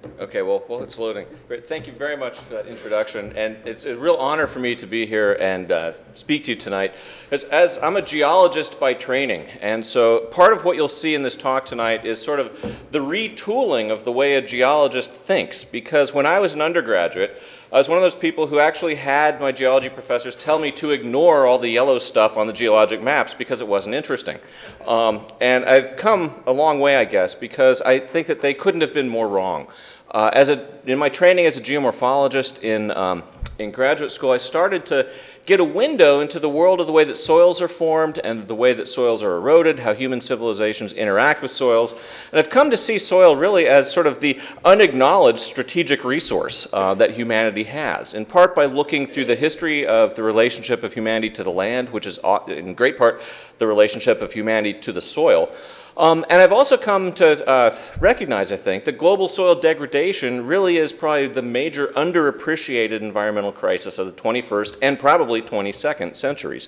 Okay, well, it's loading. Great. Thank you very much for that introduction, and it's a real honor for me to be here and speak to you tonight. As I'm a geologist by training, and so part of what you'll see in this talk tonight is sort of the retooling of the way a geologist thinks, because when I was an undergraduate, I was one of those people who actually had my geology professors tell me to ignore all the yellow stuff on the geologic maps because it wasn't interesting. And I've come a long way, I guess, because I think that they couldn't have been more wrong. In my training as a geomorphologist in graduate school, I started to get a window into the world of the way that soils are formed and the way that soils are eroded, how human civilizations interact with soils. And I've come to see soil really as sort of the unacknowledged strategic resource that humanity has, in part by looking through the history of the relationship of humanity to the land, which is in great part the relationship of humanity to the soil. And I've also come to recognize, I think, that global soil degradation really is probably the major underappreciated environmental crisis of the 21st and probably 22nd centuries.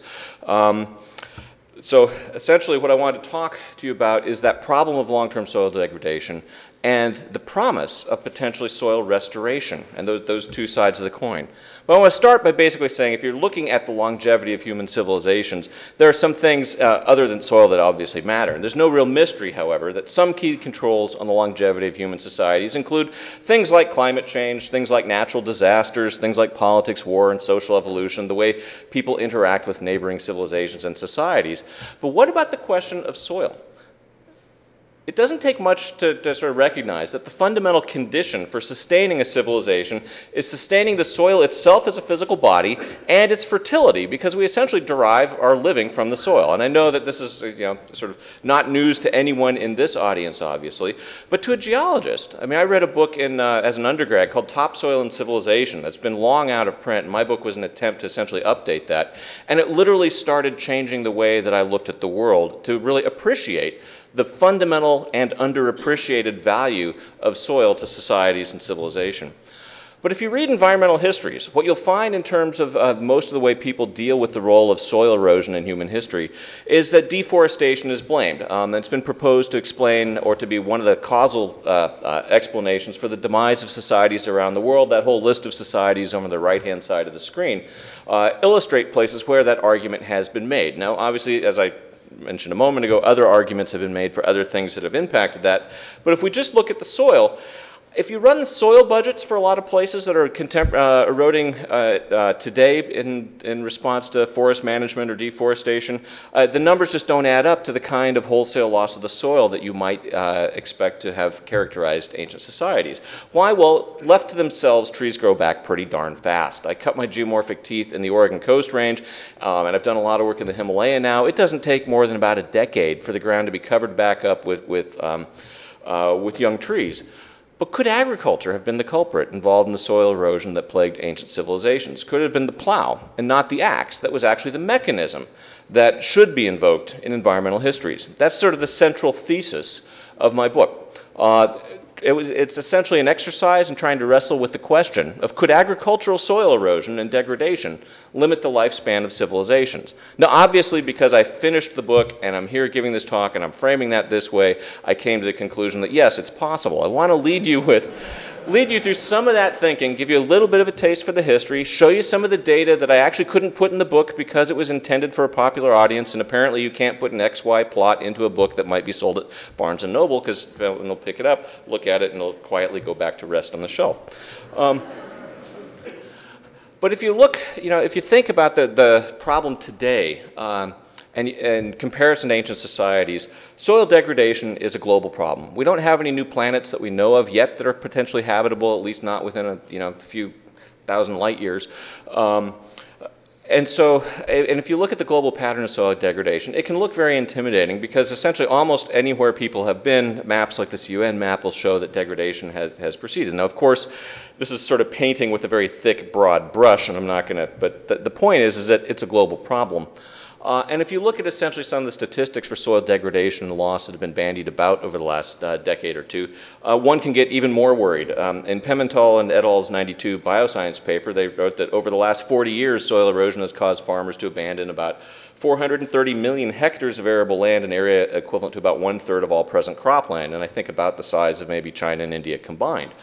So essentially what I want to talk to you about is that problem of long-term soil degradation and the promise of potentially soil restoration, and those two sides of the coin. But I want to start by basically saying if you're looking at the longevity of human civilizations, there are some things other than soil that obviously matter. And there's no real mystery, however, that some key controls on the longevity of human societies include things like climate change, things like natural disasters, things like politics, war, and social evolution, the way people interact with neighboring civilizations and societies. But what about the question of soil? It doesn't take much to sort of recognize that the fundamental condition for sustaining a civilization is sustaining the soil itself as a physical body and its fertility, because we essentially derive our living from the soil. And I know that this is sort of not news to anyone in this audience, obviously, but to a geologist. I mean, I read a book as an undergrad called Topsoil and Civilization that's been long out of print, and my book was an attempt to essentially update that. And it literally started changing the way that I looked at the world to really appreciate the fundamental and underappreciated value of soil to societies and civilization. But if you read environmental histories, what you'll find in terms of most of the way people deal with the role of soil erosion in human history is that deforestation is blamed. It's been proposed to explain or to be one of the causal explanations for the demise of societies around the world. That whole list of societies on the right-hand side of the screen illustrate places where that argument has been made. Now, obviously, as I mentioned a moment ago, other arguments have been made for other things that have impacted that. But if we just look at the soil, if you run soil budgets for a lot of places that are eroding today in response to forest management or deforestation, the numbers just don't add up to the kind of wholesale loss of the soil that you might expect to have characterized ancient societies. Why? Well, left to themselves, trees grow back pretty darn fast. I cut my geomorphic teeth in the Oregon Coast Range, and I've done a lot of work in the Himalaya now. It doesn't take more than about a decade for the ground to be covered back up with young trees. But could agriculture have been the culprit involved in the soil erosion that plagued ancient civilizations? Could it have been the plow and not the axe that was actually the mechanism that should be invoked in environmental histories? That's sort of the central thesis of my book. It's essentially an exercise in trying to wrestle with the question of could agricultural soil erosion and degradation limit the lifespan of civilizations? Now, obviously, because I finished the book and I'm here giving this talk and I'm framing that this way, I came to the conclusion that yes, it's possible. I want to lead you through some of that thinking, give you a little bit of a taste for the history, show you some of the data that I actually couldn't put in the book because it was intended for a popular audience, and apparently you can't put an XY plot into a book that might be sold at Barnes & Noble because they'll pick it up, look at it, and it'll quietly go back to rest on the shelf. But if you look, if you think about the problem today, and in comparison to ancient societies, soil degradation is a global problem. We don't have any new planets that we know of yet that are potentially habitable, at least not within a few thousand light years. And if you look at the global pattern of soil degradation, it can look very intimidating because essentially almost anywhere people have been, maps like this UN map will show that degradation has proceeded. Now, of course, this is sort of painting with a very thick, broad brush, and I'm not going to, but the point is that it's a global problem. And if you look at essentially some of the statistics for soil degradation and the loss that have been bandied about over the last decade or two, one can get even more worried. In Pimentel and et al.'s 92 bioscience paper, they wrote that over the last 40 years, soil erosion has caused farmers to abandon about 430 million hectares of arable land, an area equivalent to about 1/3 of all present cropland, and I think about the size of maybe China and India combined.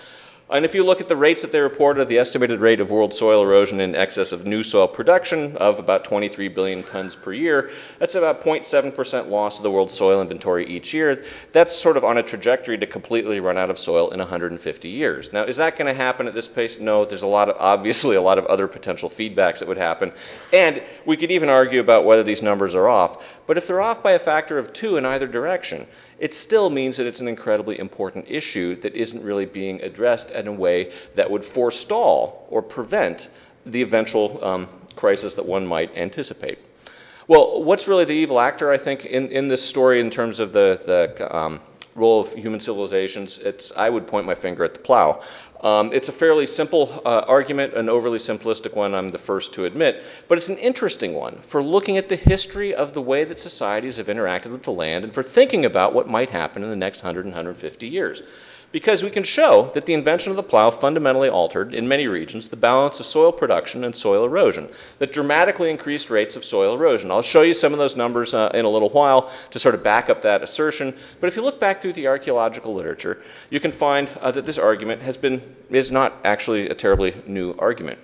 And if you look at the rates that they reported, the estimated rate of world soil erosion in excess of new soil production of about 23 billion tons per year, that's about 0.7% loss of the world's soil inventory each year. That's sort of on a trajectory to completely run out of soil in 150 years. Now, is that going to happen at this pace? No, there's obviously a lot of other potential feedbacks that would happen. And we could even argue about whether these numbers are off. But if they're off by a factor of 2 in either direction, it still means that it's an incredibly important issue that isn't really being addressed in a way that would forestall or prevent the eventual crisis that one might anticipate. Well, what's really the evil actor, I think, in this story in terms of the role of human civilizations? I would point my finger at the plow. It's a fairly simple argument, an overly simplistic one, I'm the first to admit, but it's an interesting one for looking at the history of the way that societies have interacted with the land and for thinking about what might happen in the next 100 and 150 years. Because we can show that the invention of the plow fundamentally altered, in many regions, the balance of soil production and soil erosion, that dramatically increased rates of soil erosion. I'll show you some of those numbers in a little while to sort of back up that assertion. But if you look back through the archaeological literature, you can find that this argument is not actually a terribly new argument.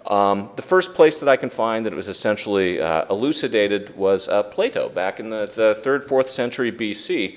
The first place that I can find that it was essentially elucidated was Plato, back in the 3rd, 4th century BC,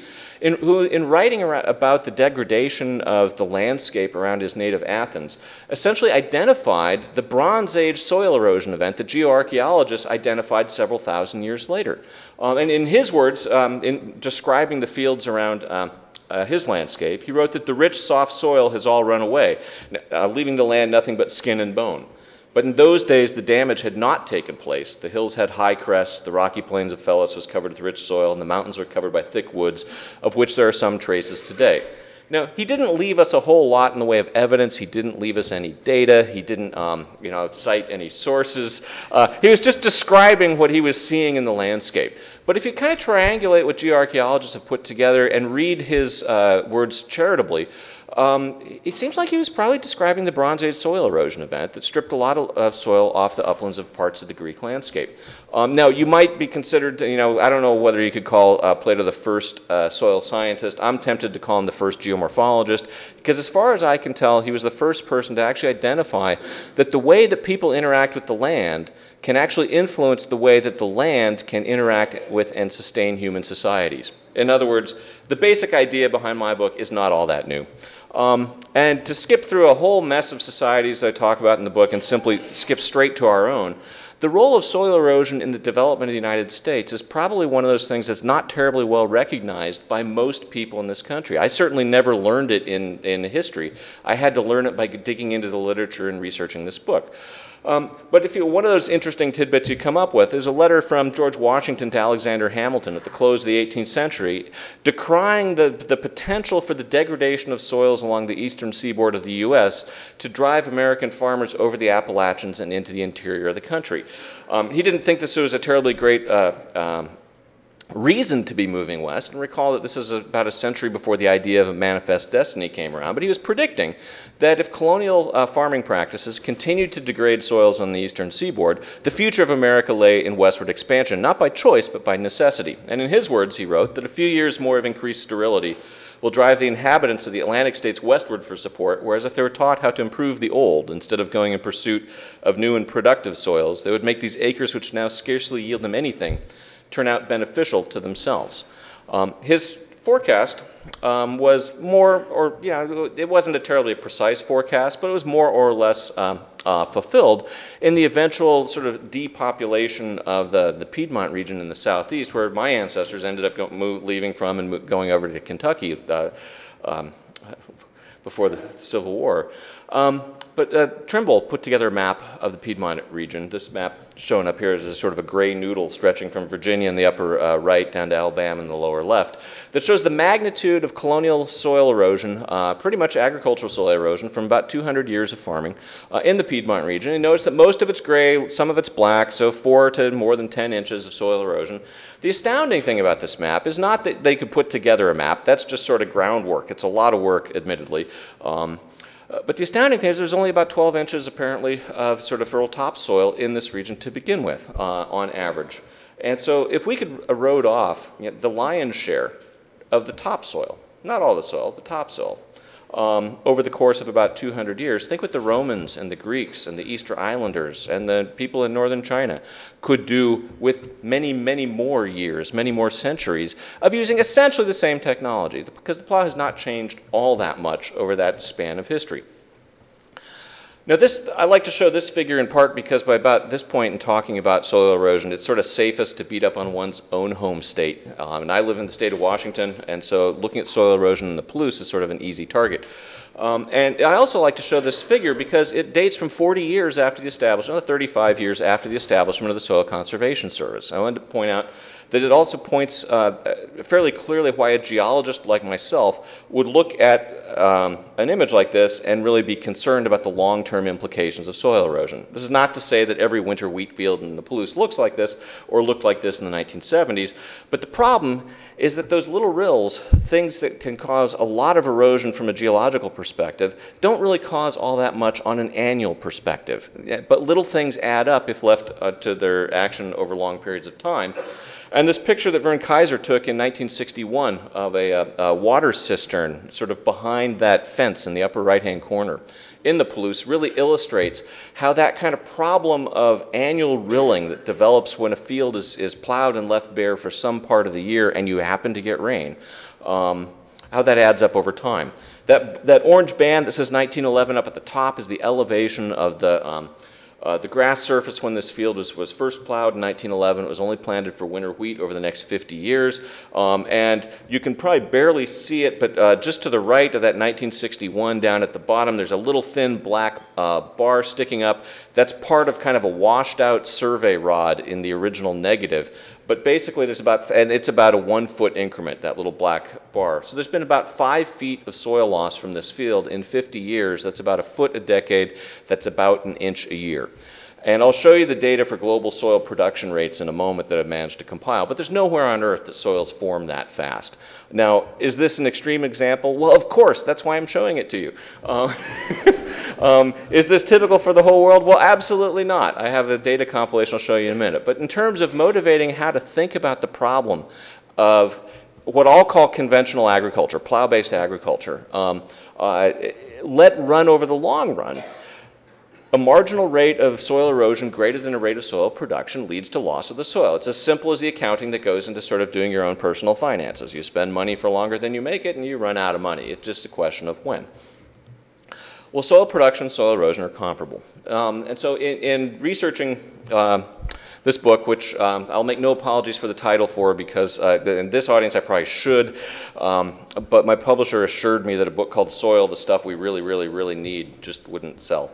in writing about the degradation of the landscape around his native Athens, essentially identified the Bronze Age soil erosion event that geoarchaeologists identified several thousand years later. And in his words, in describing the fields around his landscape, he wrote that the rich, soft soil has all run away, leaving the land nothing but skin and bone. But in those days, the damage had not taken place. The hills had high crests, the rocky plains of Phelus was covered with rich soil, and the mountains were covered by thick woods, of which there are some traces today. Now, he didn't leave us a whole lot in the way of evidence. He didn't leave us any data. He didn't, cite any sources. He was just describing what he was seeing in the landscape. But if you kind of triangulate what geoarchaeologists have put together and read his words charitably, it seems like he was probably describing the Bronze Age soil erosion event that stripped a lot of soil off the uplands of parts of the Greek landscape. Now, you might be considered, I don't know whether you could call Plato the first soil scientist. I'm tempted to call him the first geomorphologist, because as far as I can tell, he was the first person to actually identify that the way that people interact with the land can actually influence the way that the land can interact with and sustain human societies. In other words, the basic idea behind my book is not all that new. And to skip through a whole mess of societies I talk about in the book and simply skip straight to our own, the role of soil erosion in the development of the United States is probably one of those things that's not terribly well recognized by most people in this country. I certainly never learned it in history. I had to learn it by digging into the literature and researching this book. But one of those interesting tidbits you come up with is a letter from George Washington to Alexander Hamilton at the close of the 18th century, decrying the potential for the degradation of soils along the eastern seaboard of the U.S. to drive American farmers over the Appalachians and into the interior of the country. He didn't think this was a terribly great reason to be moving west, and recall that this is about a century before the idea of a manifest destiny came around, but he was predicting that if colonial farming practices continued to degrade soils on the eastern seaboard, the future of America lay in westward expansion, not by choice, but by necessity. And in his words, he wrote that a few years more of increased sterility will drive the inhabitants of the Atlantic states westward for support, whereas if they were taught how to improve the old, instead of going in pursuit of new and productive soils, they would make these acres which now scarcely yield them anything turn out beneficial to themselves. His forecast was it wasn't a terribly precise forecast, but it was more or less fulfilled in the eventual sort of depopulation of the Piedmont region in the southeast, where my ancestors ended up leaving from and going over to Kentucky before the Civil War. But Trimble put together a map of the Piedmont region. This map shown up here is a sort of a gray noodle stretching from Virginia in the upper right down to Alabama in the lower left that shows the magnitude of colonial soil erosion, pretty much agricultural soil erosion, from about 200 years of farming in the Piedmont region. And notice that most of it's gray, some of it's black, so 4 to more than 10 inches of soil erosion. The astounding thing about this map is not that they could put together a map. That's just sort of groundwork. It's a lot of work, admittedly. But the astounding thing is there's only about 12 inches, apparently, of sort of fertile topsoil in this region to begin with, on average. And so if we could erode off the lion's share of the topsoil, not all the soil, the topsoil, over the course of about 200 years. Think what the Romans and the Greeks and the Easter Islanders and the people in northern China could do with many, many more years, many more centuries of using essentially the same technology, because the plow has not changed all that much over that span of history. Now, I like to show this figure in part because by about this point in talking about soil erosion, it's sort of safest to beat up on one's own home state. And I live in the state of Washington, and so looking at soil erosion in the Palouse is sort of an easy target. And I also like to show this figure because it dates from 40 years after the establishment, 35 years after the establishment of the Soil Conservation Service. I wanted to point out that it also points fairly clearly why a geologist like myself would look at an image like this and really be concerned about the long-term implications of soil erosion. This is not to say that every winter wheat field in the Palouse looks like this or looked like this in the 1970s, but the problem is that those little rills, things that can cause a lot of erosion from a geological perspective, don't really cause all that much on an annual perspective. But little things add up if left to their action over long periods of time. And this picture that Vern Kaiser took in 1961 of a water cistern sort of behind that fence in the upper right-hand corner in the Palouse really illustrates how that kind of problem of annual rilling that develops when a field is plowed and left bare for some part of the year and you happen to get rain, how that adds up over time. That orange band that says 1911 up at the top is the elevation of the grass surface when this field was first plowed in 1911. It was only planted for winter wheat over the next 50 years. And you can probably barely see it, but just to the right of that 1961 down at the bottom, there's a little thin black bar sticking up. That's part of kind of a washed out survey rod in the original negative. But basically, it's about a 1 foot increment, that little black bar. So there's been about 5 feet of soil loss from this field in 50 years. That's about a foot a decade. That's about an inch a year. And I'll show you the data for global soil production rates in a moment that I've managed to compile. But there's nowhere on Earth that soils form that fast. Now, is this an extreme example? Well, of course. That's why I'm showing it to you. Is this typical for the whole world? Well, absolutely not. I have a data compilation I'll show you in a minute. But in terms of motivating how to think about the problem of what I'll call conventional agriculture, plow-based agriculture, let run over the long run, a marginal rate of soil erosion greater than a rate of soil production leads to loss of the soil. It's as simple as the accounting that goes into sort of doing your own personal finances. You spend money for longer than you make it, and you run out of money. It's just a question of when. Well, soil production and soil erosion are comparable. And so in researching this book, which I'll make no apologies for the title for because in this audience I probably should, but my publisher assured me that a book called Soil, the Stuff We Really, Really, Really Need, just wouldn't sell.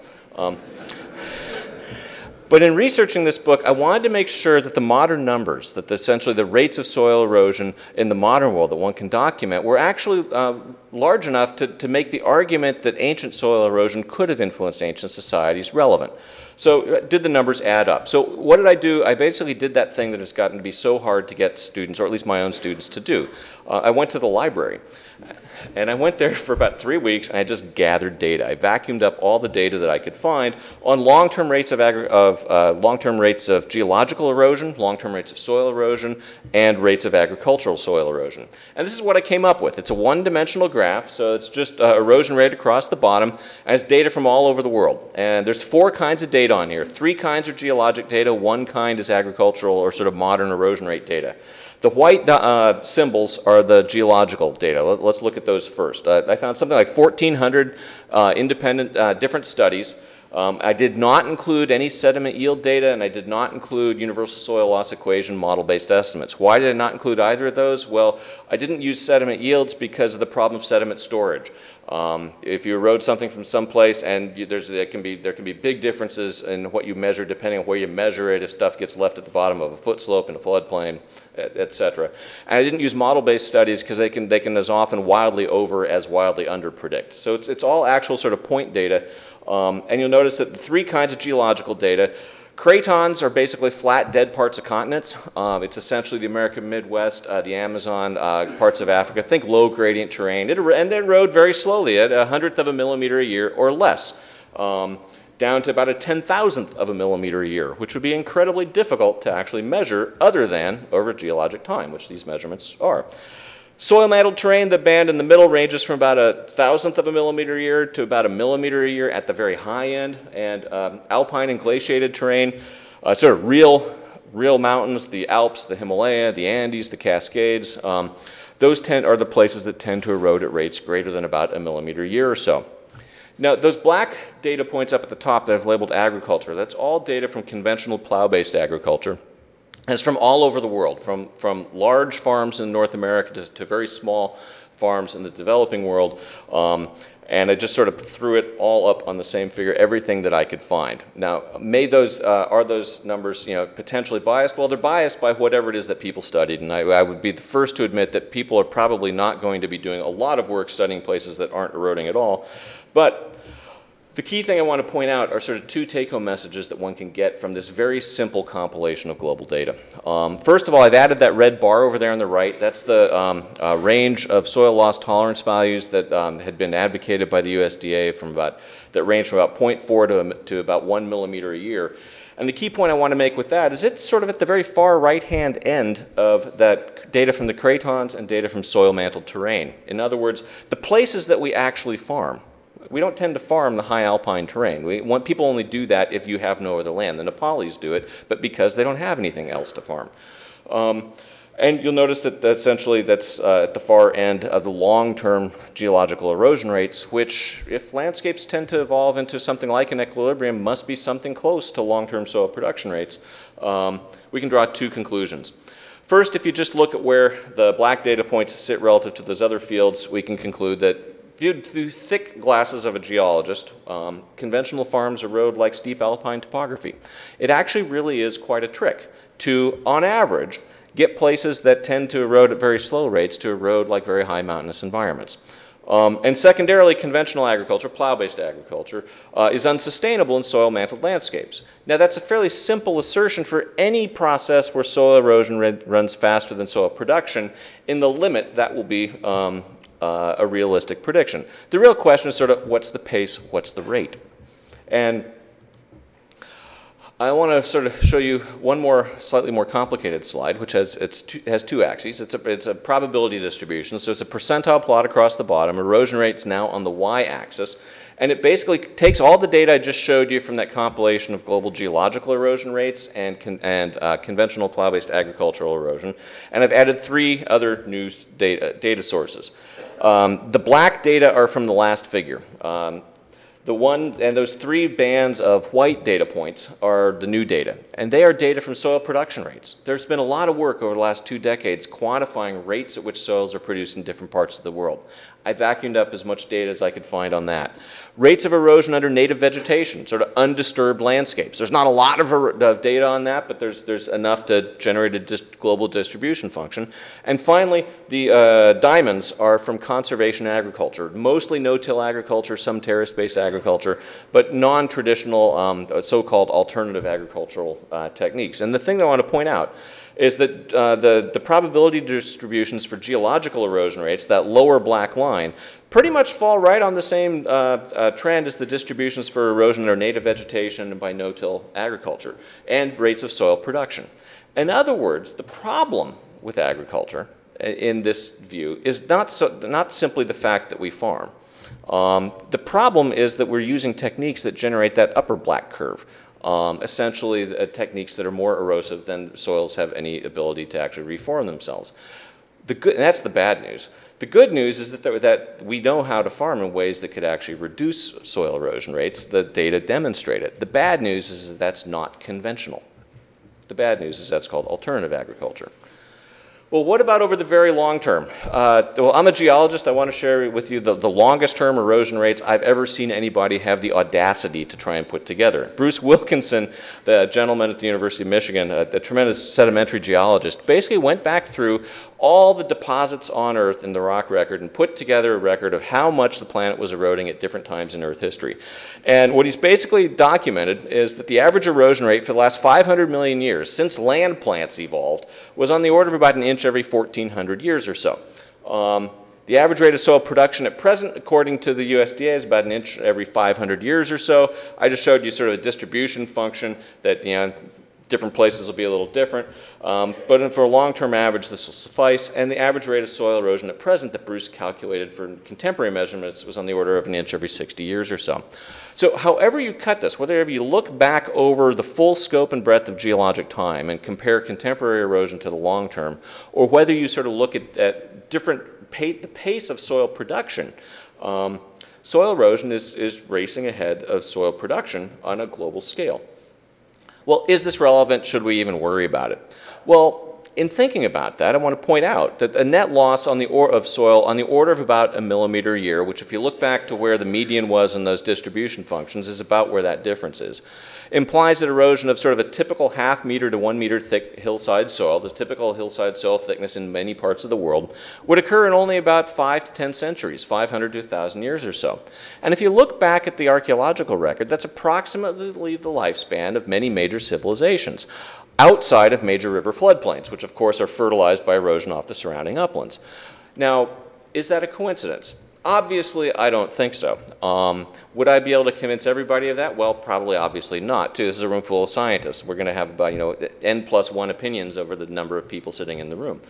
But in researching this book, I wanted to make sure that the modern numbers, that essentially the rates of soil erosion in the modern world that one can document, were actually large enough to make the argument that ancient soil erosion could have influenced ancient societies relevant. So did the numbers add up? So what did I do? I basically did that thing that has gotten to be so hard to get students, or at least my own students, to do. I went to the library. And I went there for about 3 weeks, and I just gathered data. I vacuumed up all the data that I could find on long-term rates of geological erosion, long-term rates of soil erosion, and rates of agricultural soil erosion. And this is what I came up with. It's a one-dimensional graph, so it's just erosion rate across the bottom, and it's data from all over the world. And there's 4 kinds of data on here. 3 kinds are geologic data. 1 kind is agricultural or sort of modern erosion rate data. The white symbols are the geological data. Let's look at those first. I found something like 1,400 independent different studies. I did not include any sediment yield data, and I did not include universal soil loss equation model-based estimates. Why did I not include either of those? Well, I didn't use sediment yields because of the problem of sediment storage. If you erode something from someplace, and there can be big differences in what you measure depending on where you measure it. If stuff gets left at the bottom of a foot slope in a floodplain, etc. And I didn't use model-based studies because they can as often wildly over as wildly under predict. So it's all actual sort of point data. And you'll notice that the 3 kinds of geological data. Cratons are basically flat, dead parts of continents. It's essentially the American Midwest, the Amazon, parts of Africa. Think low gradient terrain. And it erode very slowly at 1/100th of a millimeter a year or less, down to about a 10,000th of a millimeter a year, which would be incredibly difficult to actually measure other than over geologic time, which these measurements are. Soil mantled terrain, the band in the middle ranges from about 1,000th of a millimeter a year to about 1 millimeter a year at the very high end. And alpine and glaciated terrain, sort of real mountains, the Alps, the Himalaya, the Andes, the Cascades, those are the places that tend to erode at rates greater than about 1 millimeter a year or so. Now, those black data points up at the top that I've labeled agriculture, that's all data from conventional plow-based agriculture. And it's from all over the world, from large farms in North America to very small farms in the developing world. And I just sort of threw it all up on the same figure, everything that I could find. Now, are those numbers potentially biased? Well, they're biased by whatever it is that people studied. And I would be the first to admit that people are probably not going to be doing a lot of work studying places that aren't eroding at all. But the key thing I want to point out are sort of two take-home messages that one can get from this very simple compilation of global data. First of all, I've added that red bar over there on the right. That's the range of soil loss tolerance values that had been advocated by the USDA that range from about 0.4 to about 1 millimeter a year. And the key point I want to make with that is it's sort of at the very far right-hand end of that data from the cratons and data from soil-mantled terrain. In other words, the places that we actually farm. We don't tend to farm the high alpine terrain. People only do that if you have no other land. The Nepalis do it, but because they don't have anything else to farm. And you'll notice that essentially that's at the far end of the long-term geological erosion rates, which, if landscapes tend to evolve into something like an equilibrium, must be something close to long-term soil production rates. We can draw two conclusions. First, if you just look at where the black data points sit relative to those other fields, we can conclude that viewed through thick glasses of a geologist, conventional farms erode like steep alpine topography. It actually really is quite a trick to, on average, get places that tend to erode at very slow rates to erode like very high mountainous environments. And secondarily, conventional agriculture, plow-based agriculture, is unsustainable in soil-mantled landscapes. Now, that's a fairly simple assertion for any process where soil erosion runs faster than soil production. In the limit, that will be a realistic prediction. The real question is sort of what's the pace, what's the rate? And I want to sort of show you one more, slightly more complicated slide, which has two axes. It's a probability distribution, so it's a percentile plot across the bottom. Erosion rate's now on the y-axis, and it basically takes all the data I just showed you from that compilation of global geological erosion rates and conventional plow-based agricultural erosion, and I've added three other new data sources. The black data are from the last figure. Those three bands of white data points are the new data, and they are data from soil production rates. There's been a lot of work over the last 2 decades quantifying rates at which soils are produced in different parts of the world. I vacuumed up as much data as I could find on that. Rates of erosion under native vegetation, sort of undisturbed landscapes. There's not a lot of data on that, but there's enough to generate a global distribution function. And finally, the diamonds are from conservation agriculture, mostly no-till agriculture, some terrace-based agriculture, but non-traditional so-called alternative agricultural techniques. And the thing that I want to point out is that the probability distributions for geological erosion rates, that lower black line, pretty much fall right on the same trend as the distributions for erosion under native vegetation and by no-till agriculture, and rates of soil production. In other words, the problem with agriculture in this view is not simply the fact that we farm. The problem is that we're using techniques that generate that upper black curve. Essentially techniques that are more erosive than soils have any ability to actually reform themselves. And that's the bad news. The good news is that we know how to farm in ways that could actually reduce soil erosion rates. The data demonstrate it. The bad news is that that's not conventional. The bad news is that's called alternative agriculture. Well, what about over the very long term? Well, I'm a geologist. I want to share with you the longest term erosion rates I've ever seen anybody have the audacity to try and put together. Bruce Wilkinson, the gentleman at the University of Michigan, a tremendous sedimentary geologist, basically went back through all the deposits on Earth in the rock record and put together a record of how much the planet was eroding at different times in Earth history. And what he's basically documented is that the average erosion rate for the last 500 million years, since land plants evolved, was on the order of about an inch every 1,400 years or so. The average rate of soil production at present, according to the USDA, is about an inch every 500 years or so. I just showed you sort of a distribution function that Different places will be a little different, but for a long-term average, this will suffice. And the average rate of soil erosion at present that Bruce calculated for contemporary measurements was on the order of an inch every 60 years or so. So however you cut this, whether you look back over the full scope and breadth of geologic time and compare contemporary erosion to the long term, or whether you sort of look at the pace of soil production, soil erosion is racing ahead of soil production on a global scale. Well, is this relevant? Should we even worry about it? Well, in thinking about that, I want to point out that a net loss of soil on the order of about a millimeter a year, which if you look back to where the median was in those distribution functions, is about where that difference is, implies that erosion of sort of a typical half meter to 1 meter thick hillside soil, the typical hillside soil thickness in many parts of the world, would occur in only about 5 to 10 centuries, 500 to 1,000 years or so. And if you look back at the archaeological record, that's approximately the lifespan of many major civilizations, outside of major river floodplains, which of course are fertilized by erosion off the surrounding uplands. Now, is that a coincidence? Obviously, I don't think so. Would I be able to convince everybody of that? Well, probably obviously not, too. This is a room full of scientists. We're going to have about, N+1 opinions over the number of people sitting in the room.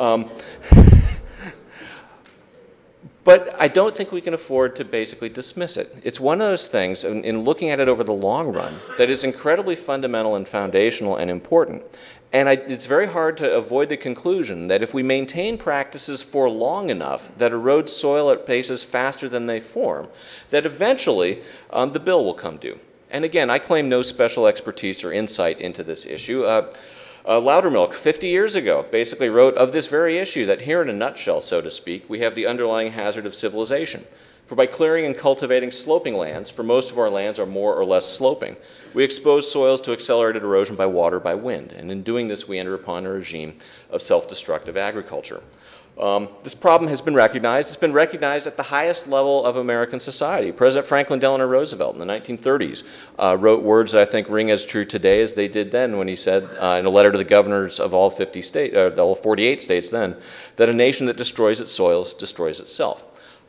But I don't think we can afford to basically dismiss it. It's one of those things, in looking at it over the long run, that is incredibly fundamental and foundational and important. And it's very hard to avoid the conclusion that if we maintain practices for long enough that erode soil at paces faster than they form, that eventually the bill will come due. And again, I claim no special expertise or insight into this issue. Loudermilk, 50 years ago, basically wrote of this very issue that here in a nutshell, so to speak, we have the underlying hazard of civilization. For by clearing and cultivating sloping lands, for most of our lands are more or less sloping, we expose soils to accelerated erosion by water, by wind, and in doing this we enter upon a regime of self-destructive agriculture. This problem has been recognized. It's been recognized at the highest level of American society. President Franklin Delano Roosevelt in the 1930s wrote words that I think ring as true today as they did then when he said in a letter to the governors of all 48 states then, that a nation that destroys its soils destroys itself.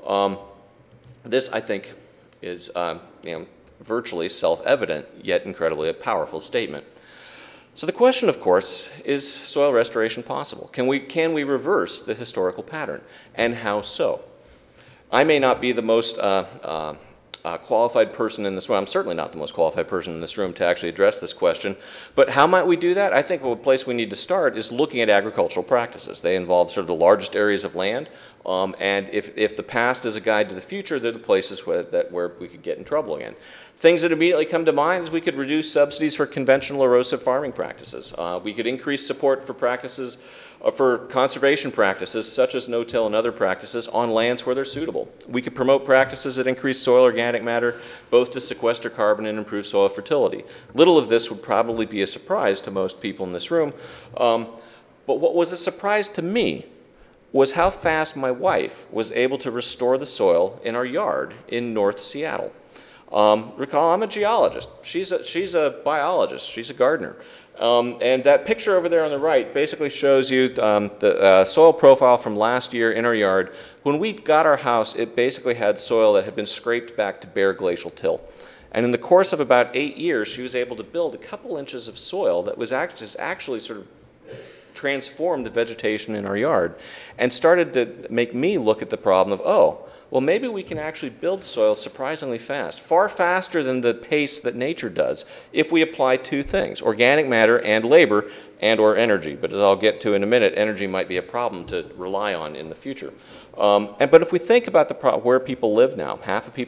This, I think, is virtually self-evident, yet incredibly a powerful statement. So the question, of course, is soil restoration possible? Can we reverse the historical pattern? And how so? I may not be the most qualified person in this room. I'm certainly not the most qualified person in this room to actually address this question. But how might we do that? I think the place we need to start is looking at agricultural practices. They involve sort of the largest areas of land. And if the past is a guide to the future, they're the places where we could get in trouble again. Things that immediately come to mind is we could reduce subsidies for conventional erosive farming practices. We could increase support for practices, for conservation practices such as no-till and other practices on lands where they're suitable. We could promote practices that increase soil organic matter both to sequester carbon and improve soil fertility. Little of this would probably be a surprise to most people in this room. But what was a surprise to me was how fast my wife was able to restore the soil in our yard in North Seattle. Recall, I'm a geologist. She's a biologist. She's a gardener. And that picture over there on the right basically shows you the soil profile from last year in our yard. When we got our house, it basically had soil that had been scraped back to bare glacial till. And in the course of about 8 years, she was able to build a couple inches of soil that was actually sort of transformed the vegetation in our yard and started to make me look at the problem of, well, maybe we can actually build soil surprisingly fast, far faster than the pace that nature does, if we apply two things, organic matter and labor and or energy. But as I'll get to in a minute, energy might be a problem to rely on in the future. But if we think about where people live now, half the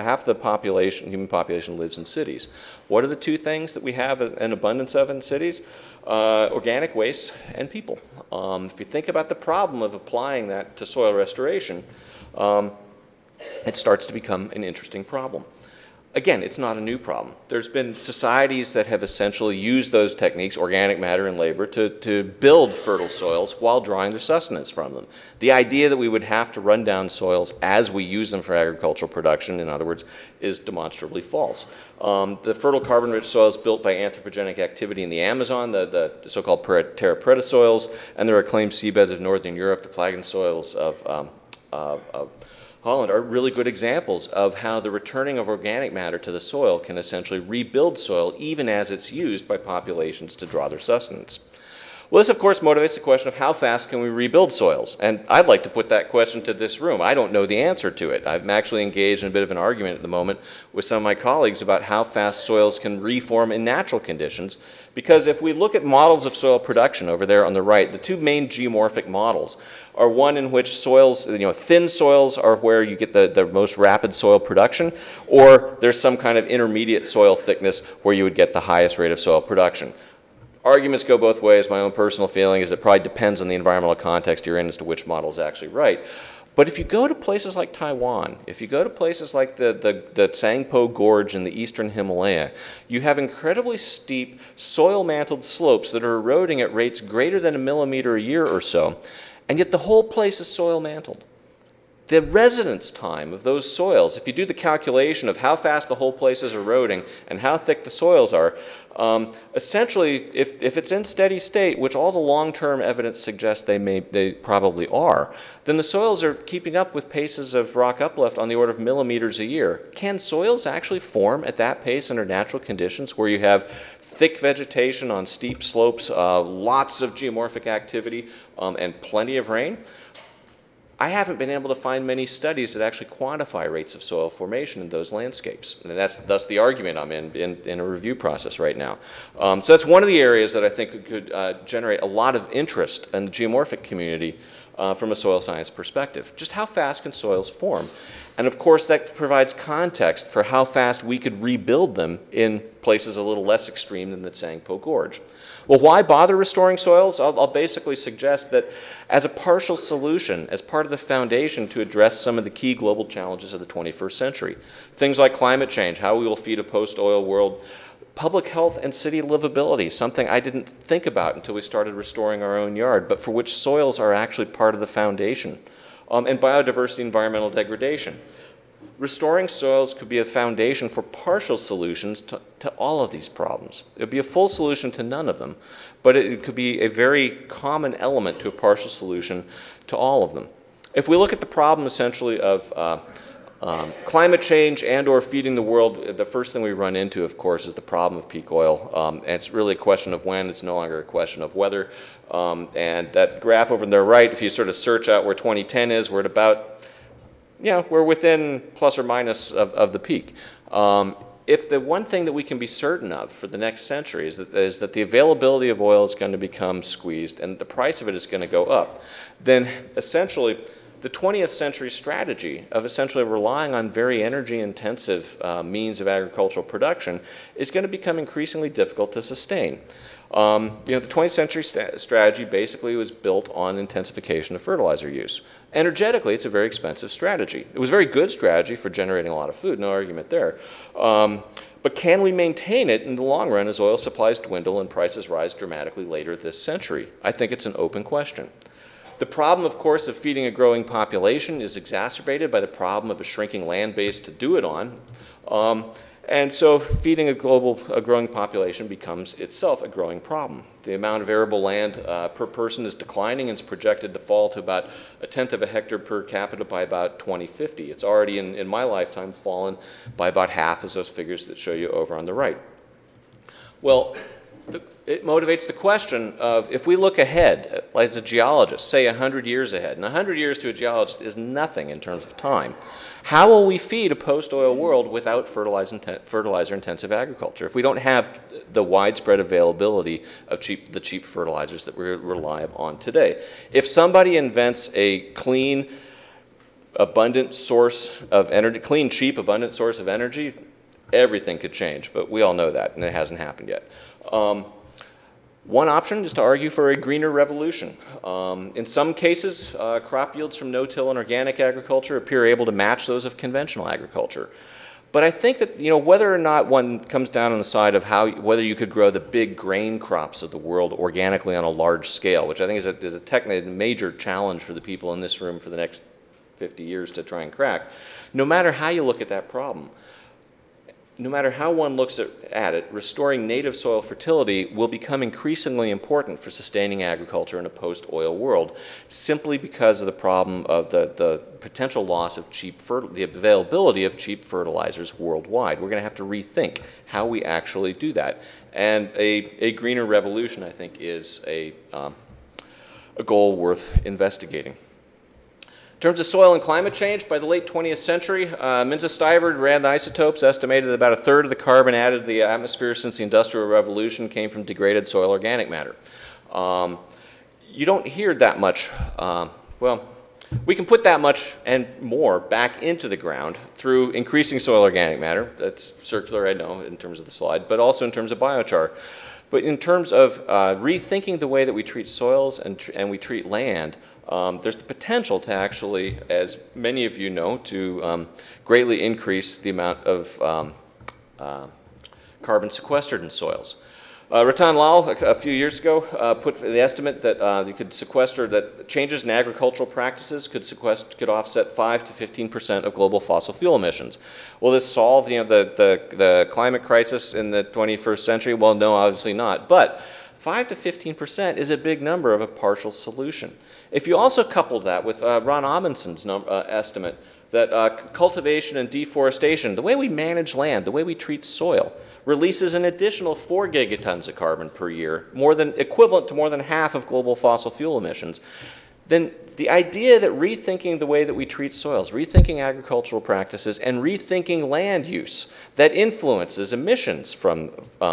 human population lives in cities. What are the two things that we have an abundance of in cities? Organic waste and people. If you think about the problem of applying that to soil restoration, it starts to become an interesting problem. Again, it's not a new problem. There's been societies that have essentially used those techniques, organic matter and labor, to build fertile soils while drawing their sustenance from them. The idea that we would have to run down soils as we use them for agricultural production, in other words, is demonstrably false. The fertile carbon-rich soils built by anthropogenic activity in the Amazon, the so-called terra preta soils, and the reclaimed seabeds of northern Europe, the Plagan soils of Holland are really good examples of how the returning of organic matter to the soil can essentially rebuild soil even as it's used by populations to draw their sustenance. Well, this, of course, motivates the question of how fast can we rebuild soils? And I'd like to put that question to this room. I don't know the answer to it. I'm actually engaged in a bit of an argument at the moment with some of my colleagues about how fast soils can reform in natural conditions. Because if we look at models of soil production over there on the right, the two main geomorphic models are one in which soils, thin soils are where you get the most rapid soil production, or there's some kind of intermediate soil thickness where you would get the highest rate of soil production. Arguments go both ways. My own personal feeling is it probably depends on the environmental context you're in as to which model is actually right. But if you go to places like Taiwan, if you go to places like the Tsangpo Gorge in the eastern Himalaya, you have incredibly steep soil-mantled slopes that are eroding at rates greater than 1 millimeter a year or so, and yet the whole place is soil-mantled. The residence time of those soils, if you do the calculation of how fast the whole place is eroding and how thick the soils are, essentially, if it's in steady state, which all the long-term evidence suggests they probably are, then the soils are keeping up with paces of rock uplift on the order of millimeters a year. Can soils actually form at that pace under natural conditions where you have thick vegetation on steep slopes, lots of geomorphic activity, and plenty of rain? I haven't been able to find many studies that actually quantify rates of soil formation in those landscapes. And that's thus the argument I'm in a review process right now. So that's one of the areas that I think could generate a lot of interest in the geomorphic community from a soil science perspective. Just how fast can soils form? And of course, that provides context for how fast we could rebuild them in places a little less extreme than the Tsangpo Gorge. Well, why bother restoring soils? I'll basically suggest that as a partial solution, as part of the foundation to address some of the key global challenges of the 21st century, things like climate change, how we will feed a post-oil world, public health and city livability, something I didn't think about until we started restoring our own yard, but for which soils are actually part of the foundation, and biodiversity, environmental degradation. Restoring soils could be a foundation for partial solutions to all of these problems. It would be a full solution to none of them, but it could be a very common element to a partial solution to all of them. If we look at the problem essentially of climate change and or feeding the world, the first thing we run into, of course, is the problem of peak oil. And it's really a question of when. It's no longer a question of whether. And that graph over on the right, if you sort of search out where 2010 is, we're at about, we're within plus or minus of the peak. If the one thing that we can be certain of for the next century is that the availability of oil is going to become squeezed and the price of it is going to go up, then essentially the 20th century strategy of essentially relying on very energy-intensive means of agricultural production is going to become increasingly difficult to sustain. The 20th century strategy basically was built on intensification of fertilizer use. Energetically, it's a very expensive strategy. It was a very good strategy for generating a lot of food, no argument there. But can we maintain it in the long run as oil supplies dwindle and prices rise dramatically later this century? I think it's an open question. The problem, of course, of feeding a growing population is exacerbated by the problem of a shrinking land base to do it on. And so feeding a growing population becomes itself a growing problem. The amount of arable land per person is declining and is projected to fall to about 1/10 of a hectare per capita by about 2050. It's already, in my lifetime, fallen by about half as those figures that show you over on the right. Well, it motivates the question of, if we look ahead, as a geologist, say 100 years ahead, and 100 years to a geologist is nothing in terms of time, how will we feed a post-oil world without fertilizer-intensive agriculture if we don't have the widespread availability of the cheap fertilizers that we rely on today? If somebody invents a clean, abundant source of energy, clean, cheap, abundant source of energy, everything could change, but we all know that, and it hasn't happened yet. One option is to argue for a greener revolution. In some cases, crop yields from no-till and organic agriculture appear able to match those of conventional agriculture. But I think that whether or not one comes down on the side of whether you could grow the big grain crops of the world organically on a large scale, which I think is a major challenge for the people in this room for the next 50 years to try and crack. No matter how you look at that problem, no matter how one looks at it, restoring native soil fertility will become increasingly important for sustaining agriculture in a post-oil world, simply because of the problem of the potential loss of the availability of cheap fertilizers worldwide. We're going to have to rethink how we actually do that. And a greener revolution, I think, is a goal worth investigating. In terms of soil and climate change, by the late 20th century, Minza-Stivers ran the isotopes, estimated that about a third of the carbon added to the atmosphere since the Industrial Revolution came from degraded soil organic matter. You don't hear that much. We can put that much and more back into the ground through increasing soil organic matter. That's circular, I know, in terms of the slide, but also in terms of biochar. But in terms of rethinking the way that we treat soils and we treat land, there's the potential to actually, as many of you know, to greatly increase the amount of carbon sequestered in soils. Ratan Lal, a few years ago, put the estimate that you could sequester, that changes in agricultural practices could offset 5 to 15% of global fossil fuel emissions. Will this solve the climate crisis in the 21st century? Well, no, obviously not. But 5 to 15% is a big number of a partial solution. If you also couple that with Ron Amundsen's estimate that cultivation and deforestation, the way we manage land, the way we treat soil, releases an additional 4 gigatons of carbon per year, equivalent to more than half of global fossil fuel emissions, then the idea that rethinking the way that we treat soils, rethinking agricultural practices, and rethinking land use that influences emissions from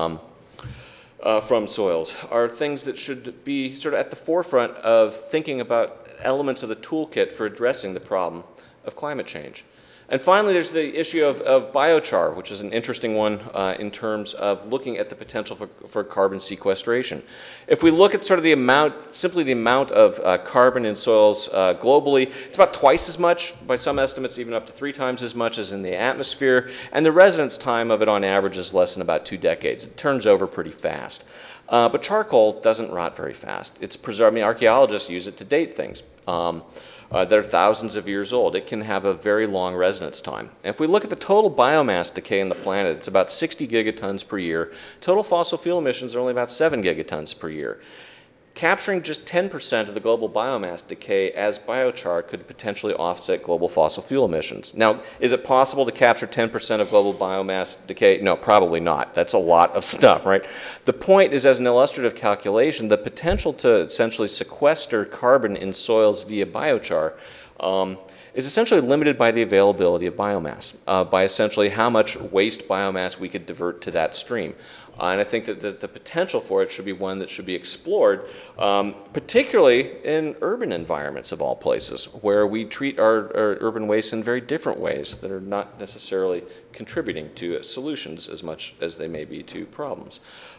soils are things that should be sort of at the forefront of thinking about elements of the toolkit for addressing the problem of climate change. And finally, there's the issue of biochar, which is an interesting one in terms of looking at the potential for carbon sequestration. If we look at sort of the amount of carbon in soils globally, it's about twice as much, by some estimates even up to 3 times as much as in the atmosphere, and the residence time of it on average is less than about 2 decades. It turns over pretty fast. But charcoal doesn't rot very fast. It's preserved. I mean, archaeologists use it to date things. That are thousands of years old. It can have a very long residence time. And if we look at the total biomass decay in the planet, it's about 60 gigatons per year. Total fossil fuel emissions are only about 7 gigatons per year. Capturing just 10% of the global biomass decay as biochar could potentially offset global fossil fuel emissions. Now, is it possible to capture 10% of global biomass decay? No, probably not. That's a lot of stuff, right? The point is, as an illustrative calculation, the potential to essentially sequester carbon in soils via biochar is essentially limited by the availability of biomass, by essentially how much waste biomass we could divert to that stream. And I think that the potential for it should be one that should be explored, particularly in urban environments of all places, where we treat our urban waste in very different ways that are not necessarily contributing to solutions as much as they may be to problems.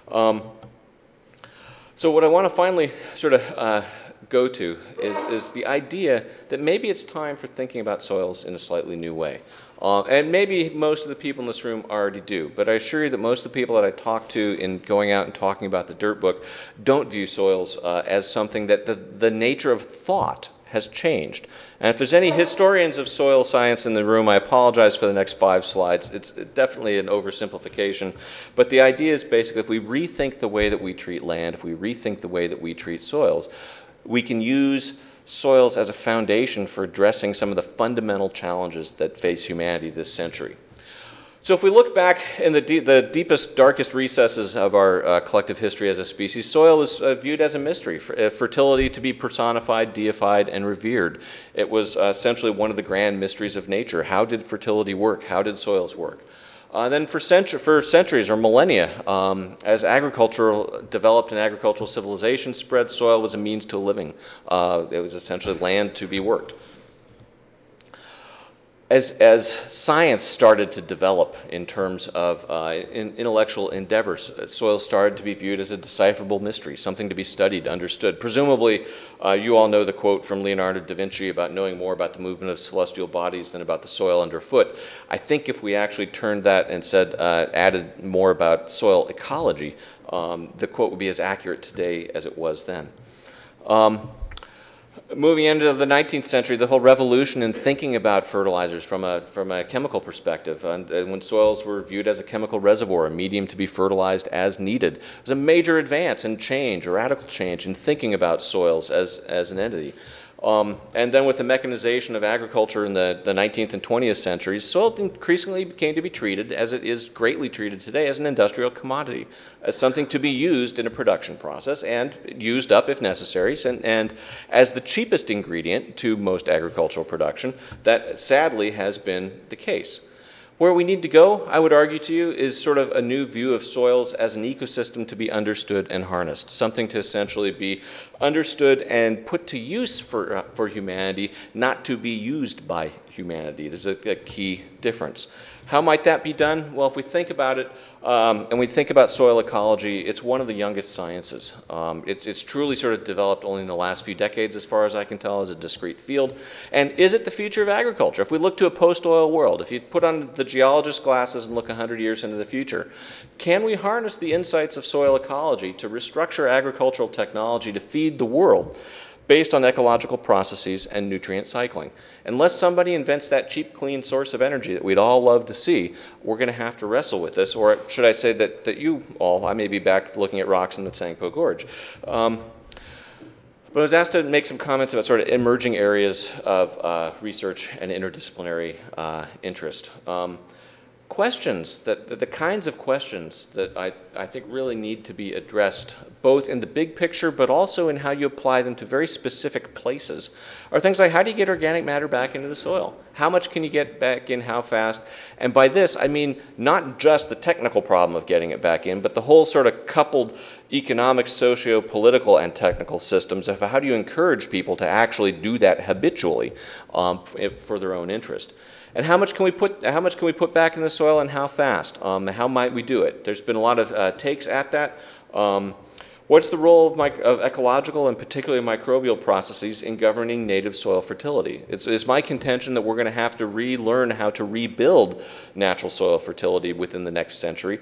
So what I want to finally sort of go to is the idea that maybe it's time for thinking about soils in a slightly new way. And maybe most of the people in this room already do, but I assure you that most of the people that I talk to in going out and talking about the Dirt Book don't view soils as something that the nature of thought has changed. And if there's any historians of soil science in the room, I apologize for the next 5 slides. It's definitely an oversimplification, but the idea is basically if we rethink the way that we treat land, if we rethink the way that we treat soils, we can use soils as a foundation for addressing some of the fundamental challenges that face humanity this century. So if we look back in the deepest, darkest recesses of our collective history as a species, soil is viewed as a mystery, fertility to be personified, deified, and revered. It was essentially one of the grand mysteries of nature. How did fertility work? How did soils work? Then for centuries or millennia, as agriculture developed and agricultural civilization spread, soil was a means to a living. It was essentially land to be worked. As science started to develop in terms of intellectual endeavors, soil started to be viewed as a decipherable mystery, something to be studied, understood. Presumably, you all know the quote from Leonardo da Vinci about knowing more about the movement of celestial bodies than about the soil underfoot. I think if we actually turned that and said, added more about soil ecology, the quote would be as accurate today as it was then. Moving into the 19th century, the whole revolution in thinking about fertilizers from a chemical perspective, and when soils were viewed as a chemical reservoir, a medium to be fertilized as needed, was a major advance and change, a radical change in thinking about soils as an entity. And then with the mechanization of agriculture in the 19th and 20th centuries, soil increasingly came to be treated, as it is greatly treated today, as an industrial commodity, as something to be used in a production process and used up if necessary, and as the cheapest ingredient to most agricultural production. That sadly has been the case. Where we need to go, I would argue to you, is sort of a new view of soils as an ecosystem to be understood and harnessed, something to essentially be understood and put to use for humanity, not to be used by humanity. There's a key difference. How might that be done? Well, if we think about it, and we think about soil ecology, it's one of the youngest sciences. It's truly sort of developed only in the last few decades, as far as I can tell, as a discrete field. And is it the future of agriculture? If we look to a post-oil world, if you put on the geologist glasses and look 100 years into the future, can we harness the insights of soil ecology to restructure agricultural technology to feed the world based on ecological processes and nutrient cycling? Unless somebody invents that cheap, clean source of energy that we'd all love to see, we're going to have to wrestle with this. Or should I say that you all, I may be back looking at rocks in the Tsangpo Gorge. But I was asked to make some comments about sort of emerging areas of research and interdisciplinary interest. Questions, the kinds of questions that I think really need to be addressed, both in the big picture but also in how you apply them to very specific places, are things like, how do you get organic matter back into the soil? How much can you get back in, how fast? And by this, I mean not just the technical problem of getting it back in, but the whole sort of coupled economic, socio-political, and technical systems of how do you encourage people to actually do that habitually for their own interest. And how much can we put back in the soil, and how fast? How might we do it? There's been a lot of takes at that. What's the role of ecological and particularly microbial processes in governing native soil fertility? It's my contention that we're going to have to relearn how to rebuild natural soil fertility within the next century.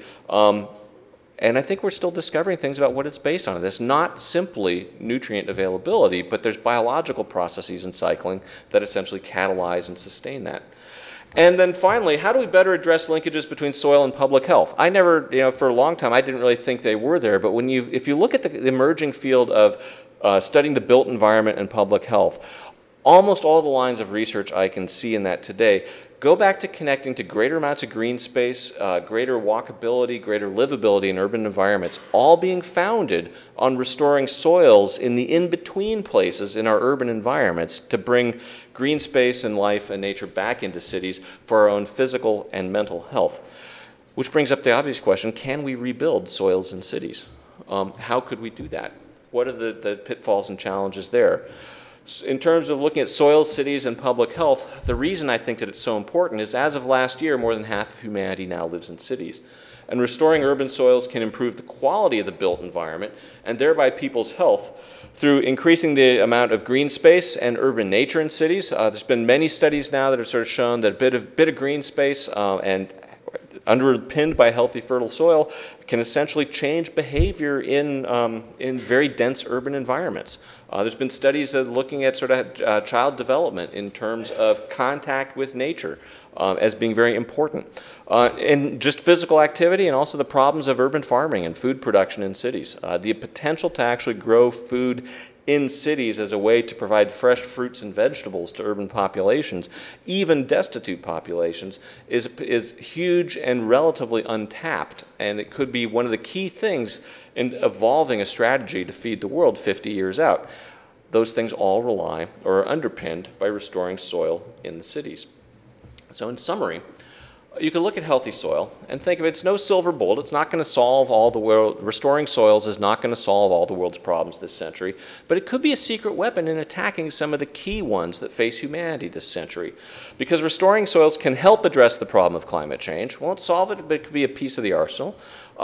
And I think we're still discovering things about what it's based on. It's not simply nutrient availability, but there's biological processes and cycling that essentially catalyze and sustain that. And then finally, how do we better address linkages between soil and public health? I never, for a long time, I didn't really think they were there, but if you look at the emerging field of studying the built environment and public health, almost all the lines of research I can see in that today go back to connecting to greater amounts of green space, greater walkability, greater livability in urban environments, all being founded on restoring soils in the in-between places in our urban environments to bring green space and life and nature back into cities for our own physical and mental health. Which brings up the obvious question, can we rebuild soils in cities? How could we do that? What are the pitfalls and challenges there? In terms of looking at soil, cities, and public health, the reason I think that it's so important is as of last year, more than half of humanity now lives in cities. And restoring urban soils can improve the quality of the built environment and thereby people's health through increasing the amount of green space and urban nature in cities. There's been many studies now that have sort of shown that a bit of green space and underpinned by healthy, fertile soil can essentially change behavior in very dense urban environments. There's been studies looking at sort of child development in terms of contact with nature as being very important. And just physical activity and also the problems of urban farming and food production in cities. The potential to actually grow food in cities as a way to provide fresh fruits and vegetables to urban populations, even destitute populations, is huge and relatively untapped. And it could be one of the key things in evolving a strategy to feed the world 50 years out. Those things all rely or are underpinned by restoring soil in the cities. So in summary, you can look at healthy soil and think of it's no silver bullet. It's not going to solve all the world. Restoring soils is not going to solve all the world's problems this century, but it could be a secret weapon in attacking some of the key ones that face humanity this century. Because restoring soils can help address the problem of climate change. Won't solve it, but it could be a piece of the arsenal.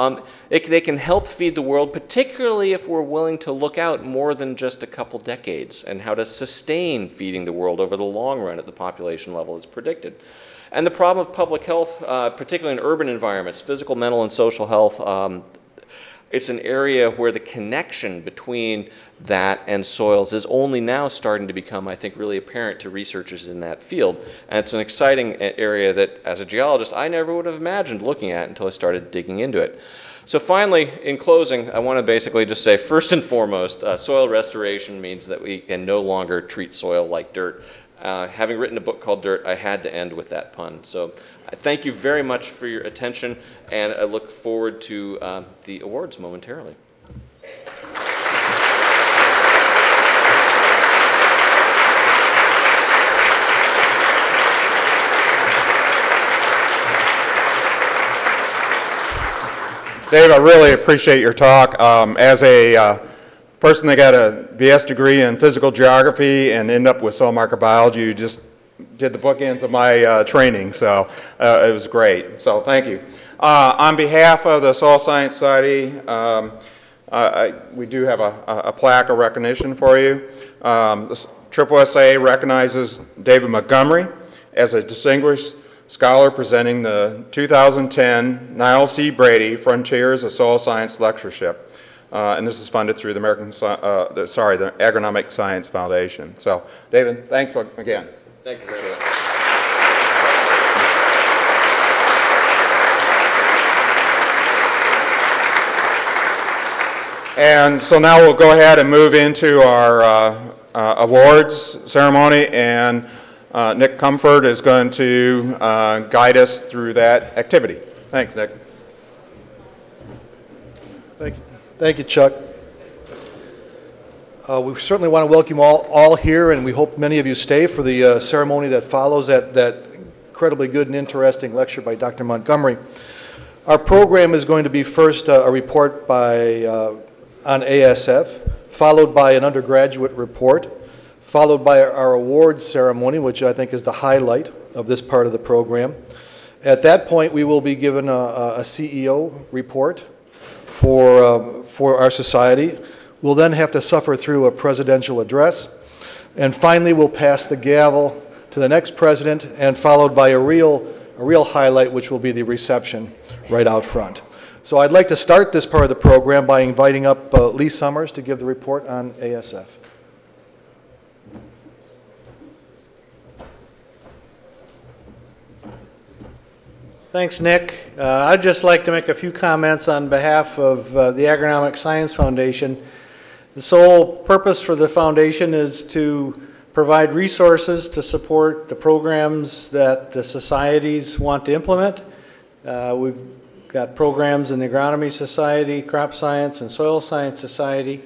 They can help feed the world, particularly if we're willing to look out more than just a couple decades and how to sustain feeding the world over the long run at the population level as predicted. And the problem of public health, particularly in urban environments, physical, mental, and social health, it's an area where the connection between that and soils is only now starting to become, I think, really apparent to researchers in that field. And it's an exciting area that, as a geologist, I never would have imagined looking at until I started digging into it. So finally, in closing, I want to basically just say, first and foremost, soil restoration means that we can no longer treat soil like dirt. Having written a book called Dirt, I had to end with that pun. So I thank you very much for your attention, and I look forward to the awards momentarily. Dave, I really appreciate your talk. As a person that got a BS degree in physical geography and ended up with soil marker biology, you just did the bookends of my training, so it was great. So thank you. On behalf of the Soil Science Society, we do have a plaque of recognition for you. The SSSA recognizes David Montgomery as a distinguished scholar presenting the 2010 Niles C. Brady Frontiers of Soil Science Lectureship. And this is funded through the the Agronomic Science Foundation. So, David, thanks again. Thank you very much. And so now we'll go ahead and move into our awards ceremony, and Nick Comfort is going to guide us through that activity. Thanks, Nick. Thank you, Chuck. We certainly want to welcome you all here, and we hope many of you stay for the ceremony that follows that incredibly good and interesting lecture by Dr. Montgomery. Our program is going to be first a report on ASF, followed by an undergraduate report, followed by our awards ceremony, which I think is the highlight of this part of the program. At that point, we will be given a CEO report for our society. We'll then have to suffer through a presidential address, and finally we'll pass the gavel to the next president, and followed by a real highlight, which will be the reception right out front. So I'd like to start this part of the program by inviting up Lee Summers to give the report on ASF. Thanks, Nick. I'd just like to make a few comments on behalf of the Agronomic Science Foundation. The sole purpose for the foundation is to provide resources to support the programs that the societies want to implement. We've got programs in the Agronomy Society, Crop Science, and Soil Science Society.